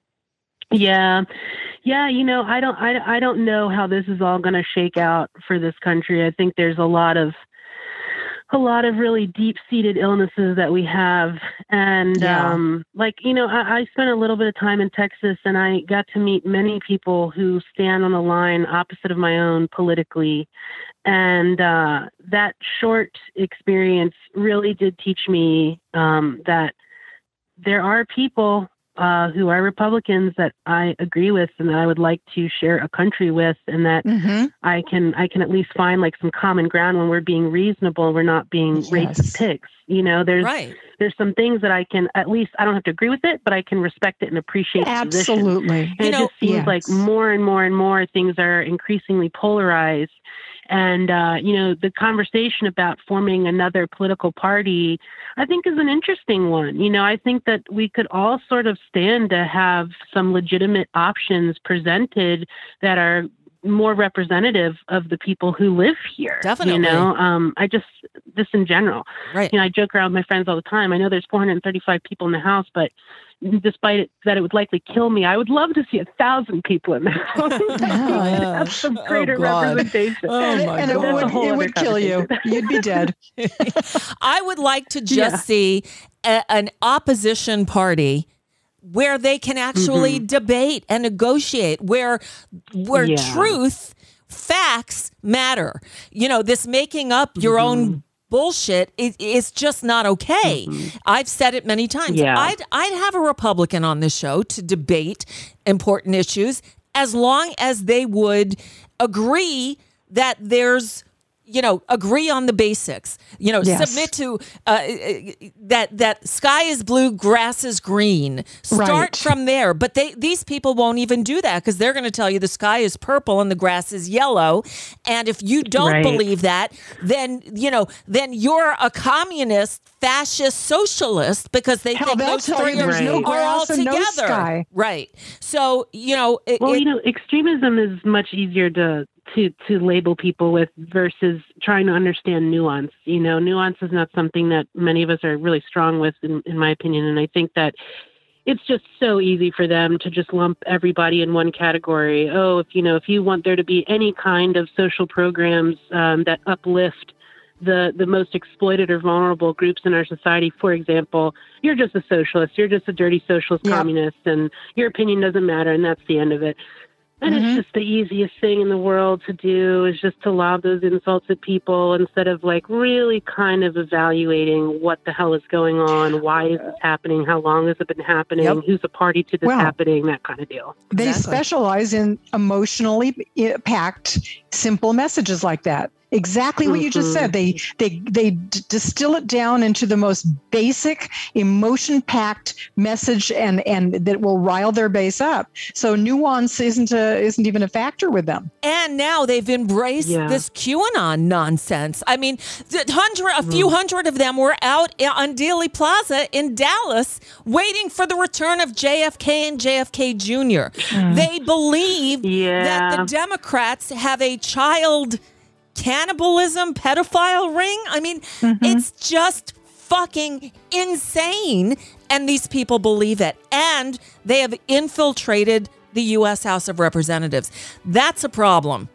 Yeah. Yeah, you know, I don't I, I don't know how this is all going to shake out for this country. I think there's a lot of a lot of really deep-seated illnesses that we have. And Yeah. um, like, you know, I, I spent a little bit of time in Texas and I got to meet many people who stand on the line opposite of my own politically. And uh, that short experience really did teach me um, that there are people Uh, who are Republicans that I agree with and that I would like to share a country with, and that Mm-hmm. I can I can at least find like some common ground when we're being reasonable, we're not being Yes. racist pigs. You know, there's Right. there's some things that I can at least I don't have to agree with it, but I can respect it and appreciate the position. Absolutely. And You it know, just seems yes. like more and more and more things are increasingly polarized. And, uh, you know, the conversation about forming another political party, I think, is an interesting one. You know, I think that we could all sort of stand to have some legitimate options presented that are more representative of the people who live here. Definitely. You know, um, I just, just in general. Right. You know, I joke around with my friends all the time. I know there's four hundred thirty-five people in the house, but despite it, that it would likely kill me, I would love to see a thousand people in the house. Yeah. Have some greater Oh, God. representation. Oh, and, my and it God. That's a would, whole it other would kill you. conversation. You'd be dead. I would like to just Yeah. see a, an opposition party where they can actually Mm-hmm. debate and negotiate, where where Yeah. truth, facts matter. You know, this making up your Mm-hmm. own bullshit is, is just not okay. I've said it many times. Yeah. I'd I'd have a Republican on the show to debate important issues as long as they would agree that there's you know, agree on the basics. You know, Yes. submit to uh, that that sky is blue, grass is green. Start Right. from there. But they these people won't even do that because they're going to tell you the sky is purple and the grass is yellow. And if you don't Right. believe that, then you know, then you're a communist, fascist, socialist because they Hell, think they'll those tell three you there's are, no are all grass and no together. sky. Right. So you know, it, Well, it- you know, extremism is much easier to, to to label people with versus trying to understand nuance. You know, nuance is not something that many of us are really strong with, in, in my opinion. And I think that it's just so easy for them to just lump everybody in one category. Oh, if you know, if you want there to be any kind of social programs um, that uplift the the most exploited or vulnerable groups in our society, for example, you're just a socialist, you're just a dirty socialist Yep. communist, and your opinion doesn't matter, and that's the end of it. And Mhm. it's just the easiest thing in the world to do is just to lob those insults at people instead of like really kind of evaluating what the hell is going on, why is this happening, how long has it been happening, Yep. who's a party to this Well, happening, that kind of deal. They Exactly. specialize in emotionally i- packed, simple messages like that. Exactly what you just Mhm. said. They they they d- distill it down into the most basic, emotion-packed message, and and that will rile their base up. So nuance isn't a isn't even a factor with them. And now they've embraced Yeah. this QAnon nonsense. I mean, the hundred, a few hundred of them were out i- on Dealey Plaza in Dallas waiting for the return of J F K and J F K Junior They believe that Yeah. the Democrats have a child cannibalism pedophile ring. I mean, it's just fucking insane. And these people believe it. And they have infiltrated the U S House of Representatives. That's a problem.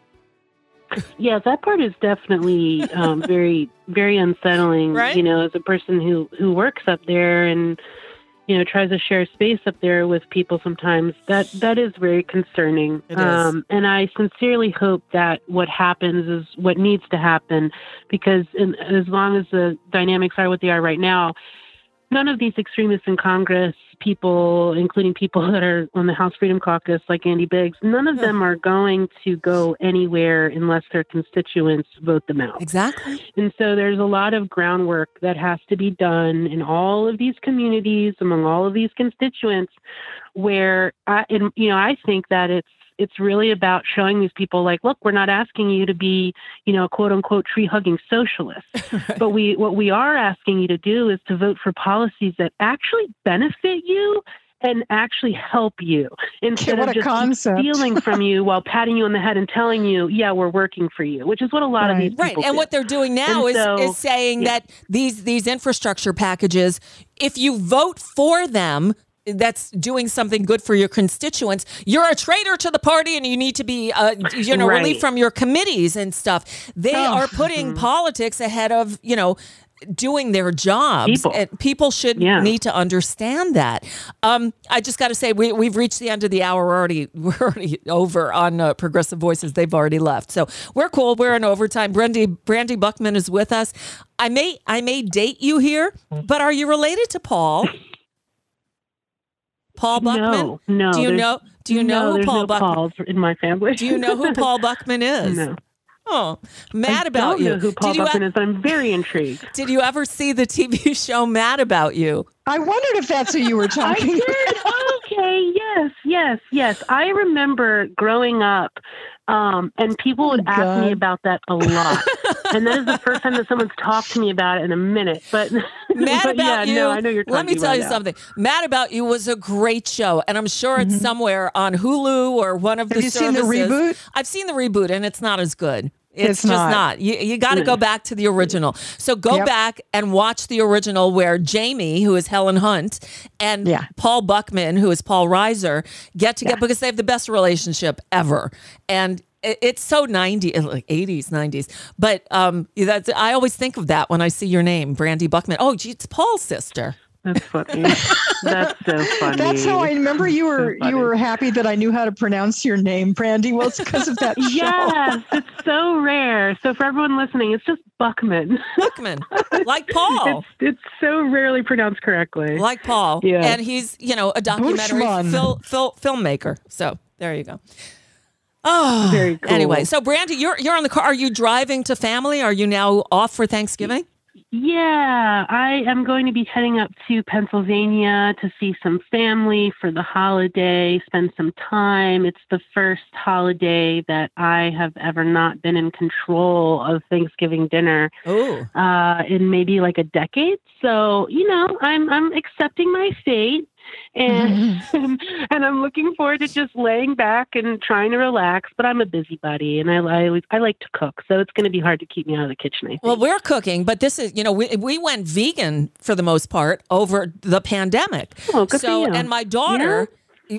Yeah, that part is definitely um, very, very unsettling. Right? You know, as a person who who works up there and you know tries to share space up there with people, sometimes that that is very concerning. It is. Um, and I sincerely hope that what happens is what needs to happen, because in, as long as the dynamics are what they are right now, none of these extremists in Congress, people, including people that are on the House Freedom Caucus, like Andy Biggs, none of them are going to go anywhere unless their constituents vote them out. Exactly. And so there's a lot of groundwork that has to be done in all of these communities, among all of these constituents, where I, and, you know, I think that it's it's really about showing these people, like, look, we're not asking you to be, you know, quote unquote tree hugging socialist, but we what we are asking you to do is to vote for policies that actually benefit you and actually help you, instead what of a just concept. stealing from you while patting you on the head and telling you, yeah, we're working for you, which is what a lot of Right. these Right. people And do. what they're doing now And is, so- is saying yeah. that these these infrastructure packages, if you vote for them, that's doing something good for your constituents, you're a traitor to the party and you need to be, uh, you know, Right. relieved from your committees and stuff. They Oh. are putting politics ahead of, you know, doing their jobs. People. And people should Yeah. need to understand that. Um, I just got to say, we, we've reached the end of the hour. We're already, we're already over on uh, Progressive Voices. They've already left. So we're cool. We're in overtime. Brandy, Brandy Buckman is with us. I may, I may date you here, but are you related to Paul? Paul Buckman? No, no. Do you there's- know? Do you know no, who there's Paul no Buckman? Pauls in my family. Do you know who Paul Buckman is? No. Oh, mad I about don't you. know who Paul did you Buckman e- is, but I'm very intrigued. Did you ever see the T V show Mad About You? I wondered if that's who you were I talking did. about. Okay. Yes. Yes. Yes. I remember growing up, um, and people would Oh, ask God. me about that a lot. And that is the first time that someone's talked to me about it in a minute. But, Mad but About yeah, You. no, I know you're talking Let me tell about you now. something. Mad About You was a great show, and I'm sure it's somewhere on Hulu or one of Mm-hmm. Have the you seen the services. reboot? I've seen the reboot, and it's not as good. It's, It's just not. not. You you got to go back to the original. So go Yep. back and watch the original where Jamie, who is Helen Hunt, and Yeah. Paul Buckman, who is Paul Reiser, get together because they have the best relationship ever. And it- it's so nineties, like eighties, nineties. But um, that's, I always think of that when I see your name, Brandy Buckman. Oh, gee, it's Paul's sister. That's funny. That's so funny. That's how I remember you were So you were happy that I knew how to pronounce your name, Brandy. Well, it's because of that show. Yes, it's so rare. So for everyone listening, it's just Buckman. Buckman, like Paul. It's it's so rarely pronounced correctly. Like Paul. Yeah. And he's, you know, a documentary Bushman. fil- fil- filmmaker. So there you go. Oh, Very cool. Anyway, so Brandy, you're you're on the car. Are you driving to family? Are you now off for Thanksgiving? Yeah, I am going to be heading up to Pennsylvania to see some family for the holiday, spend some time. It's the first holiday that I have ever not been in control of Thanksgiving dinner Oh, uh, in maybe like a decade. So, you know, I'm I'm accepting my fate. And and I'm looking forward to just laying back and trying to relax. But I'm a busybody, and I, I I like to cook, so it's going to be hard to keep me out of the kitchen. I think. well, we're cooking, but this is, you know, we we went vegan for the most part over the pandemic. Oh, good so, for you. and my daughter.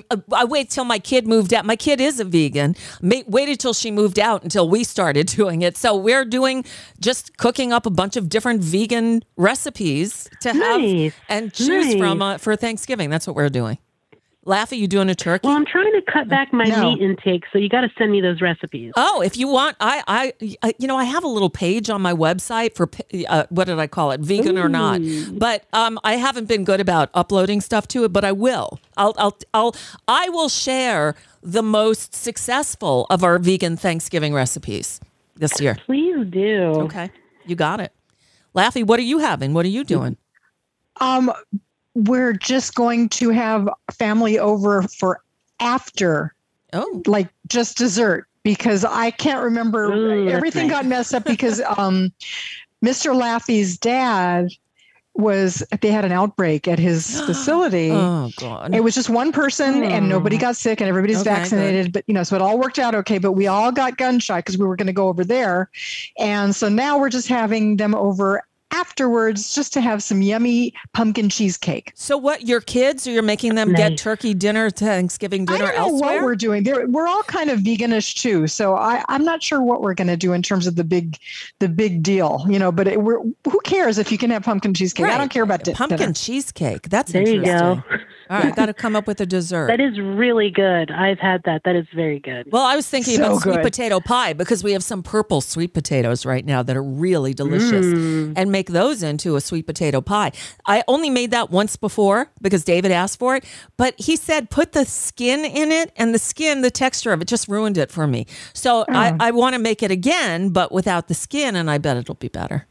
I wait till my kid moved out. My kid is a vegan. Ma- Waited till she moved out until we started doing it. So we're doing just cooking up a bunch of different vegan recipes to have Nice. and choose Nice. from uh, for Thanksgiving. That's what we're doing. Laffy, you doing a turkey? Well, I'm trying to cut back my No. meat intake, so you got to send me those recipes. Oh, if you want, I, I, I- you know, I have a little page on my website for uh, what did I call it, vegan or not? But um, I haven't been good about uploading stuff to it, but I will. I'll, I'll, I'll, I will share the most successful of our vegan Thanksgiving recipes this year. Please do. Okay, you got it. Laffy, what are you having? What are you doing? Um, we're just going to have family over for after, Oh, like just dessert, because I can't remember. Ooh, that's Everything nice. got messed up because um, Mister Laffy's dad was, they had an outbreak at his facility. oh God. It was just one person and nobody got sick and everybody's Okay, vaccinated, but you know, so it all worked out okay, but we all got gun shy because we were going to go over there. And so now we're just having them over afterwards just to have some yummy pumpkin cheesecake. So what, your kids, or you're making them get Nice. turkey dinner, Thanksgiving dinner I don't know elsewhere? what we're doing. They're, we're all kind of veganish too. So I, I'm not sure what we're going to do in terms of the big, the big deal, you know, but it, we're, who cares if you can have pumpkin cheesecake? I Right. don't care about di- Pumpkin dinner. cheesecake. That's There you interesting. go. All right, got to come up with a dessert. That is really good. I've had that. That is very good. Well, I was thinking So about sweet good. potato pie because we have some purple sweet potatoes right now that are really delicious, Mm. and make those into a sweet potato pie. I only made that once before because David asked for it, but he said put the skin in it, and the skin, the texture of it just ruined it for me. So I, I want to make it again, but without the skin, and I bet it'll be better.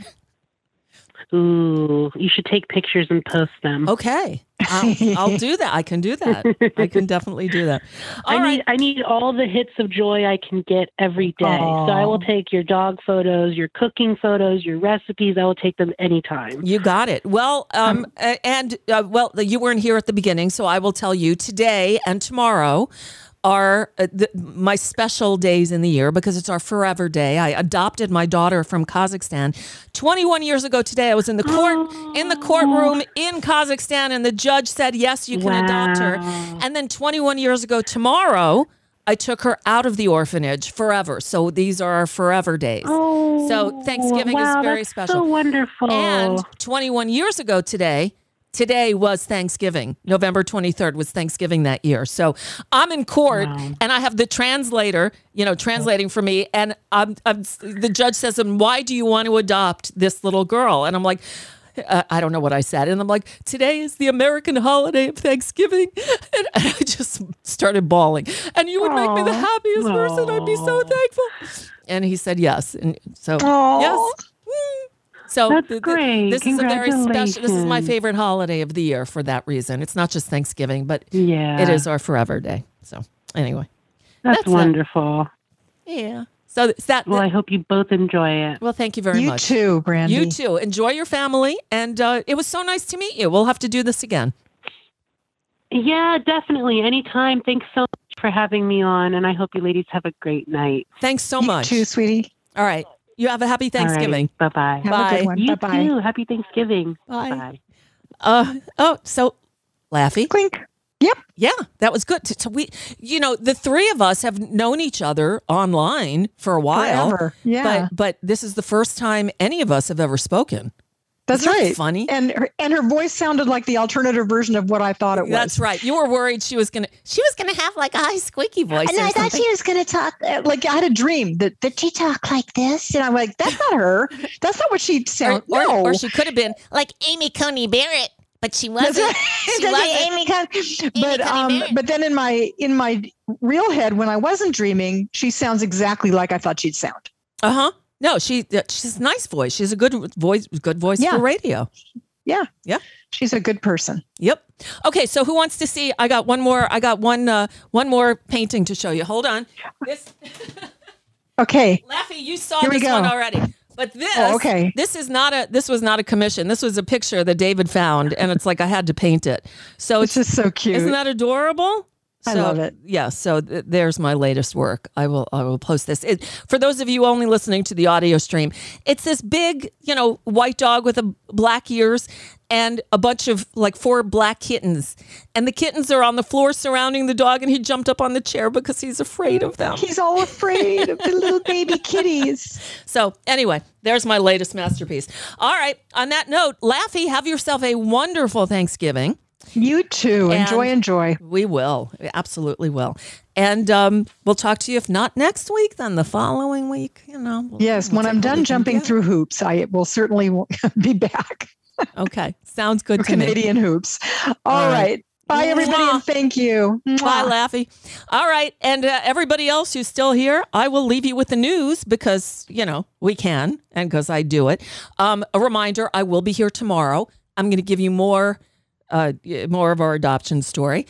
Ooh, you should take pictures and post them. Okay, I'll, I'll do that. I can do that. I can definitely do that. All I right. need I need all the hits of joy I can get every day. So I will take your dog photos, your cooking photos, your recipes. I will take them anytime. You got it. Well, um, a- and uh, well, you weren't here at the beginning, so I will tell you today and tomorrow are uh, the, my special days in the year because it's our forever day. I adopted my daughter from Kazakhstan twenty-one years ago today. I was in the court in the courtroom in Kazakhstan, and the judge said yes, you can adopt her. And then twenty-one years ago tomorrow, I took her out of the orphanage forever. So these are our forever days. Oh, So Thanksgiving wow, is very that's special. So wonderful. And twenty-one years ago today, today was Thanksgiving. November twenty-third was Thanksgiving that year. So I'm in court and I have the translator, you know, translating for me. And I'm, I'm, the judge says, "And why do you want to adopt this little girl?" And I'm like, uh, I don't know what I said. And I'm like, today is the American holiday of Thanksgiving. And, and I just started bawling. And you would make me the happiest person. I'd be so thankful. And he said yes. And so, yes. Mm. So That's th- th- great. this is a very special, this is my Congratulations. favorite holiday of the year for that reason. It's not just Thanksgiving, but Yeah. it is our forever day. So anyway, That's, that's it. wonderful. yeah. So it's that. Well, I hope you both enjoy it. well, thank you very You much. too, Brandy. You too. Enjoy your family. And uh, it was so nice to meet you. We'll have to do this again. Yeah, definitely. Anytime. Thanks so much for having me on, and I hope you ladies have a great night. Thanks so You much. too, sweetie. All right. You have a happy Thanksgiving. Bye bye. Have Bye. a good one. You Bye-bye. too. Happy Thanksgiving. Bye. Bye. Uh, oh, so Laffy. Clink. Yep. Yeah, that was good. So we, you know, the three of us have known each other online for a while. Forever. Yeah. But but this is the first time any of us have ever spoken. That's Isn't that right. funny? And her, and her voice sounded like the alternative version of what I thought it was. That's right. You were worried she was gonna she was gonna have like a high squeaky voice. And or I thought something. she was going to talk uh, like I had a dream that that she talked like this, and I'm like, that's not her. That's not what she or, sounds. or, No. or she could have been Like Amy Coney Barrett. But she wasn't. She Doesn't wasn't. Amy Coney- but Coney um, Barrett. but then in my in my real head, when I wasn't dreaming, she sounds exactly like I thought she'd sound. Uh huh. No, she uh, she's a nice voice. She's a good voice. Good voice Yeah. for radio. Yeah, Yeah. she's a good person. Yep. Okay. So who wants to see? I got one more. I got one. Uh, one more painting to show you. Hold on. This. Okay, Laffy, you saw Here we this go. one already. But this, Oh, okay. this is not a. This was not a commission. This was a picture that David found, and it's like I had to paint it. So it's it's just so cute. isn't that adorable? I So, love it. Yeah. So th- there's my latest work. I will. I will post this. It, for those of you only listening to the audio stream, it's this big, you know, white dog with a black ears and a bunch of like four black kittens, and the kittens are on the floor surrounding the dog, and he jumped up on the chair because he's afraid of them. He's all afraid of the little baby kitties. So anyway, there's my latest masterpiece. All right. On that note, Laffy, have yourself a wonderful Thanksgiving. You too. And- Enjoy, enjoy. We will. We absolutely will. And um, we'll talk to you, if not next week, then the following week. You know. We'll, Yes, we'll when see I'm how we done can jumping get. through hoops, I will certainly be back. Okay. Sounds good to me. Canadian hoops. All All right. right. Bye, everybody, Mwah. and thank you. Bye, Mwah. Laffy. All right. And uh, everybody else who's still here, I will leave you with the news because, you know, we can and because I do it. Um, a reminder, I will be here tomorrow. I'm going to give you more, uh, more of our adoption story.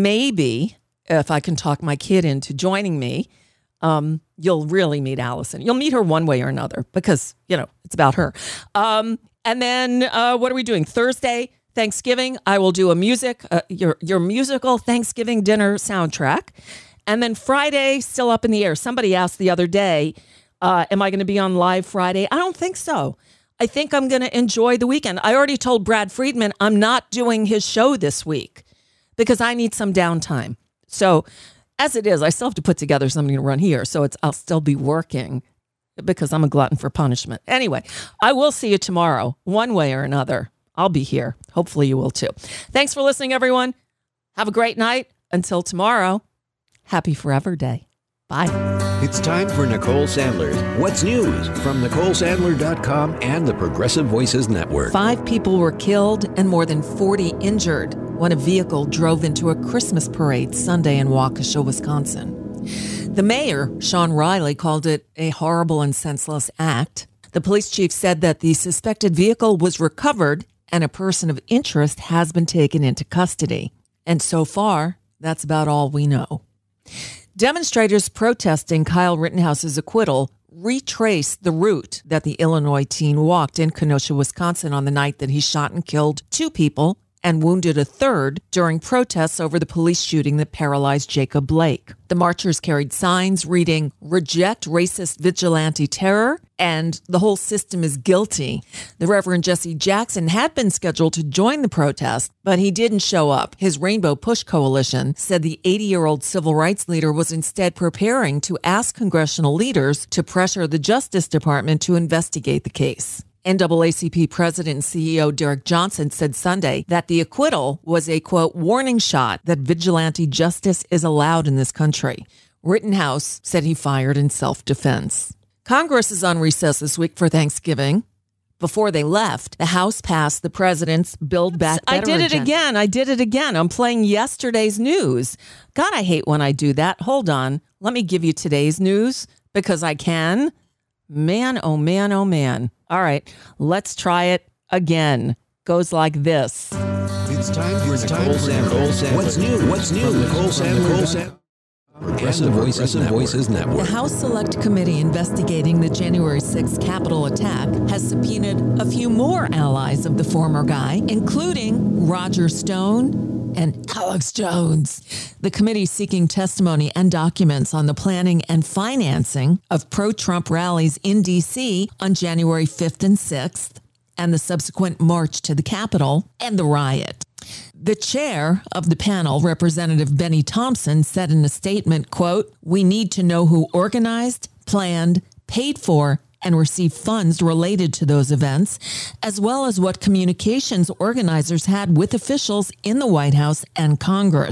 Maybe if I can talk my kid into joining me, um, you'll really meet Allison. You'll meet her one way or another because, you know, it's about her. Um, and then uh, what are we doing? Thursday, Thanksgiving, I will do a music, uh, your your musical Thanksgiving dinner soundtrack. And then Friday, still up in the air. Somebody asked the other day, uh, am I going to be on live Friday? I don't think so. I think I'm going to enjoy the weekend. I already told Brad Friedman I'm not doing his show this week because I need some downtime. So as it is, I still have to put together something to run here. So it's I'll still be working because I'm a glutton for punishment. Anyway, I will see you tomorrow, one way or another. I'll be here. Hopefully you will too. Thanks for listening, everyone. Have a great night. Until tomorrow, happy Forever Day. Bye. It's time for Nicole Sandler's What's News from Nicole Sandler dot com and the Progressive Voices Network. Five people were killed and more than forty injured when a vehicle drove into a Christmas parade Sunday in Waukesha, Wisconsin. The mayor, Sean Riley, called it a horrible and senseless act. The police chief said that the suspected vehicle was recovered and a person of interest has been taken into custody. And so far, that's about all we know. Demonstrators protesting Kyle Rittenhouse's acquittal retraced the route that the Illinois teen walked in Kenosha, Wisconsin on the night that he shot and killed two people and wounded a third during protests over the police shooting that paralyzed Jacob Blake. The marchers carried signs reading, "Reject racist vigilante terror," and "The whole system is guilty." The Reverend Jesse Jackson had been scheduled to join the protest, but he didn't show up. His Rainbow Push Coalition said the eighty-year-old civil rights leader was instead preparing to ask congressional leaders to pressure the Justice Department to investigate the case. N double A C P President and C E O Derek Johnson said Sunday that the acquittal was a, quote, warning shot that vigilante justice is allowed in this country. Rittenhouse said he fired in self-defense. Congress is on recess this week for Thanksgiving. Before they left, the House passed the president's Build Back Better I did it agenda. again. I did it again. I'm playing yesterday's news. God, I hate when I do that. Hold on. Let me give you today's news because I can. Man, oh man, oh man. All right, let's try it again. Goes like this. It's time for Nicole Sandler. What's new? What's new? Nicole Sandler. Progressive Voices Voices Network. The House Select Committee investigating the January sixth Capitol attack has subpoenaed a few more allies of the former guy, including Roger Stone and Alex Jones. The committee is seeking testimony and documents on the planning and financing of pro-Trump rallies in D C on January fifth and sixth, and the subsequent march to the Capitol and the riot. The chair of the panel, Representative Benny Thompson, said in a statement, quote, "We need to know who organized, planned, paid for, and received funds related to those events, as well as what communications organizers had with officials in the White House and Congress."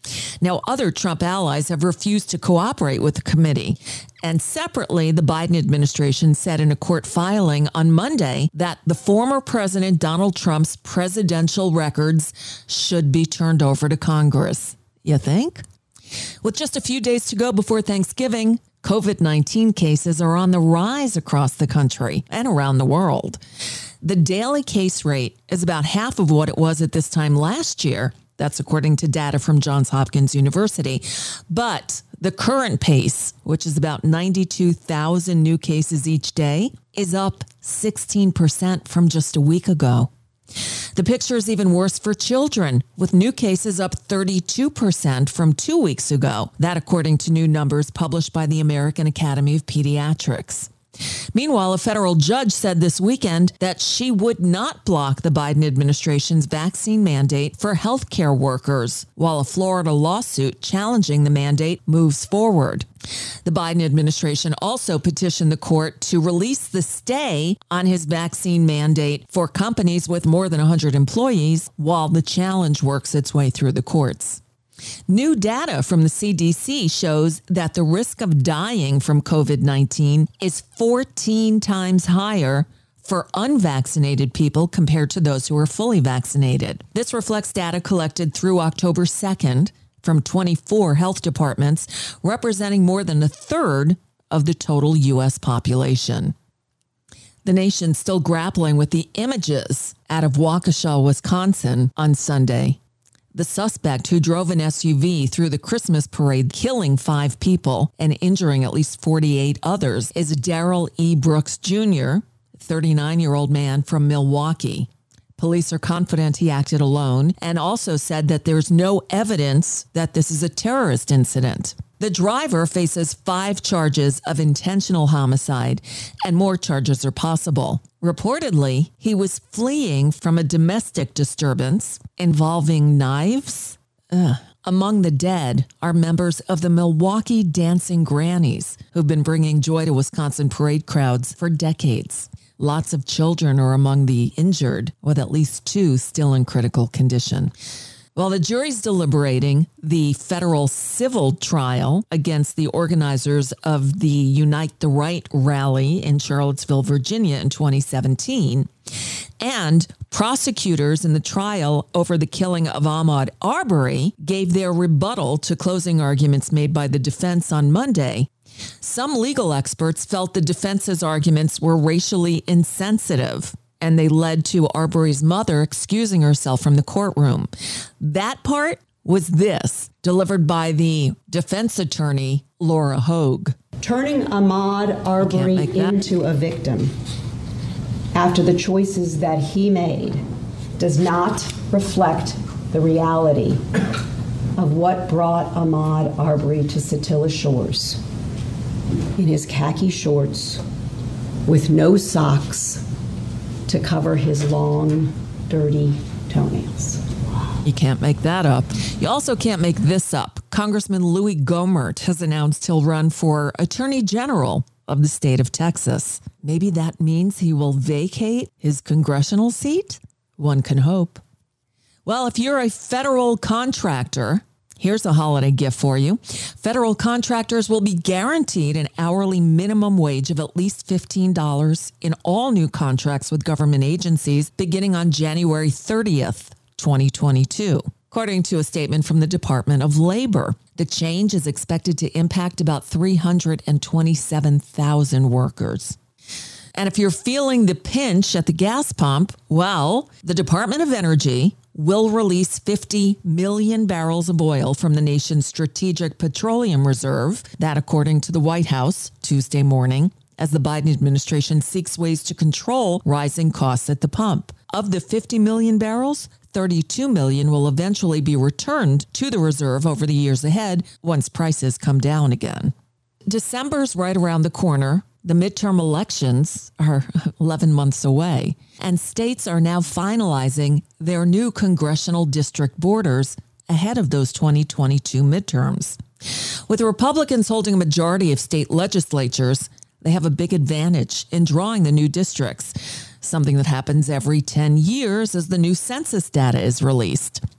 Now, other Trump allies have refused to cooperate with the committee. And separately, the Biden administration said in a court filing on Monday that the former President Donald Trump's presidential records should be turned over to Congress. You think? With just a few days to go before Thanksgiving, COVID nineteen cases are on the rise across the country and around the world. The daily case rate is about half of what it was at this time last year. That's according to data from Johns Hopkins University. But the current pace, which is about ninety-two thousand new cases each day, is up sixteen percent from just a week ago. The picture is even worse for children, with new cases up thirty-two percent from two weeks ago. That according to new numbers published by the American Academy of Pediatrics. Meanwhile, a federal judge said this weekend that she would not block the Biden administration's vaccine mandate for healthcare workers, while a Florida lawsuit challenging the mandate moves forward. The Biden administration also petitioned the court to release the stay on his vaccine mandate for companies with more than one hundred employees while the challenge works its way through the courts. New data from the C D C shows that the risk of dying from COVID nineteen is fourteen times higher for unvaccinated people compared to those who are fully vaccinated. This reflects data collected through October second from twenty-four health departments, representing more than a third of the total U S population. The nation's still grappling with the images out of Waukesha, Wisconsin on Sunday. The suspect who drove an S U V through the Christmas parade, killing five people and injuring at least forty-eight others, is Darrell E. Brooks Junior, thirty-nine-year-old man from Milwaukee. Police are confident he acted alone and also said that there's no evidence that this is a terrorist incident. The driver faces five charges of intentional homicide, and more charges are possible. Reportedly, he was fleeing from a domestic disturbance involving knives. Ugh. Among the dead are members of the Milwaukee Dancing Grannies, who've been bringing joy to Wisconsin parade crowds for decades. Lots of children are among the injured, with at least two still in critical condition. While the jury's deliberating the federal civil trial against the organizers of the Unite the Right rally in Charlottesville, Virginia in twenty seventeen, and prosecutors in the trial over the killing of Ahmaud Arbery gave their rebuttal to closing arguments made by the defense on Monday, some legal experts felt the defense's arguments were racially insensitive, and they led to Arbery's mother excusing herself from the courtroom. That part was this, delivered by the defense attorney, Laura Hogue. Turning Ahmaud Arbery into a victim after the choices that he made does not reflect the reality of what brought Ahmaud Arbery to Satilla Shores in his khaki shorts with no socks to cover his long, dirty toenails. You can't make that up. You also can't make this up. Congressman Louis Gohmert has announced he'll run for Attorney General of the state of Texas. Maybe that means he will vacate his congressional seat? One can hope. Well, if you're a federal contractor, here's a holiday gift for you. Federal contractors will be guaranteed an hourly minimum wage of at least fifteen dollars in all new contracts with government agencies beginning on January thirtieth, twenty twenty-two. According to a statement from the Department of Labor, the change is expected to impact about three hundred twenty-seven thousand workers. And if you're feeling the pinch at the gas pump, well, the Department of Energy will release fifty million barrels of oil from the nation's Strategic Petroleum Reserve. That, according to the White House, Tuesday morning, as the Biden administration seeks ways to control rising costs at the pump. Of the fifty million barrels, thirty-two million will eventually be returned to the reserve over the years ahead once prices come down again. December's right around the corner. The midterm elections are eleven months away, and states are now finalizing their new congressional district borders ahead of those twenty twenty-two midterms. With the Republicans holding a majority of state legislatures, they have a big advantage in drawing the new districts, something that happens every ten years as the new census data is released.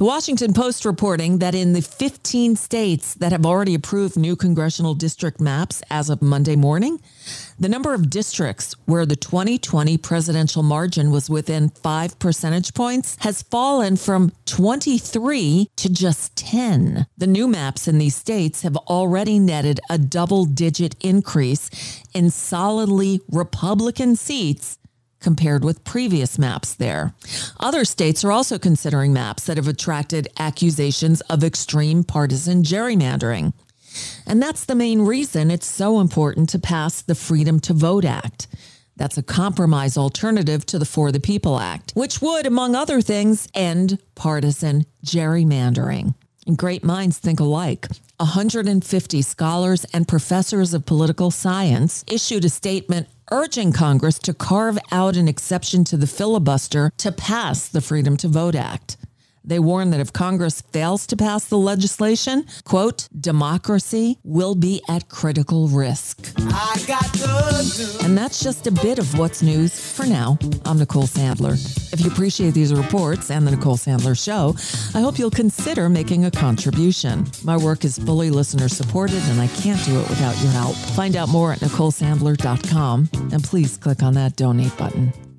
The Washington Post reporting that in the fifteen states that have already approved new congressional district maps as of Monday morning, the number of districts where the twenty twenty presidential margin was within five percentage points has fallen from twenty-three to just ten. The new maps in these states have already netted a double-digit increase in solidly Republican seats compared with previous maps there. Other states are also considering maps that have attracted accusations of extreme partisan gerrymandering. And that's the main reason it's so important to pass the Freedom to Vote Act. That's a compromise alternative to the For the People Act, which would, among other things, end partisan gerrymandering. And great minds think alike. one hundred fifty scholars and professors of political science issued a statement urging Congress to carve out an exception to the filibuster to pass the Freedom to Vote Act. They warn that if Congress fails to pass the legislation, quote, democracy will be at critical risk. I got good news. And that's just a bit of what's news for now. I'm Nicole Sandler. If you appreciate these reports and the Nicole Sandler Show, I hope you'll consider making a contribution. My work is fully listener supported, and I can't do it without your help. Find out more at nicole sandler dot com, and please click on that donate button.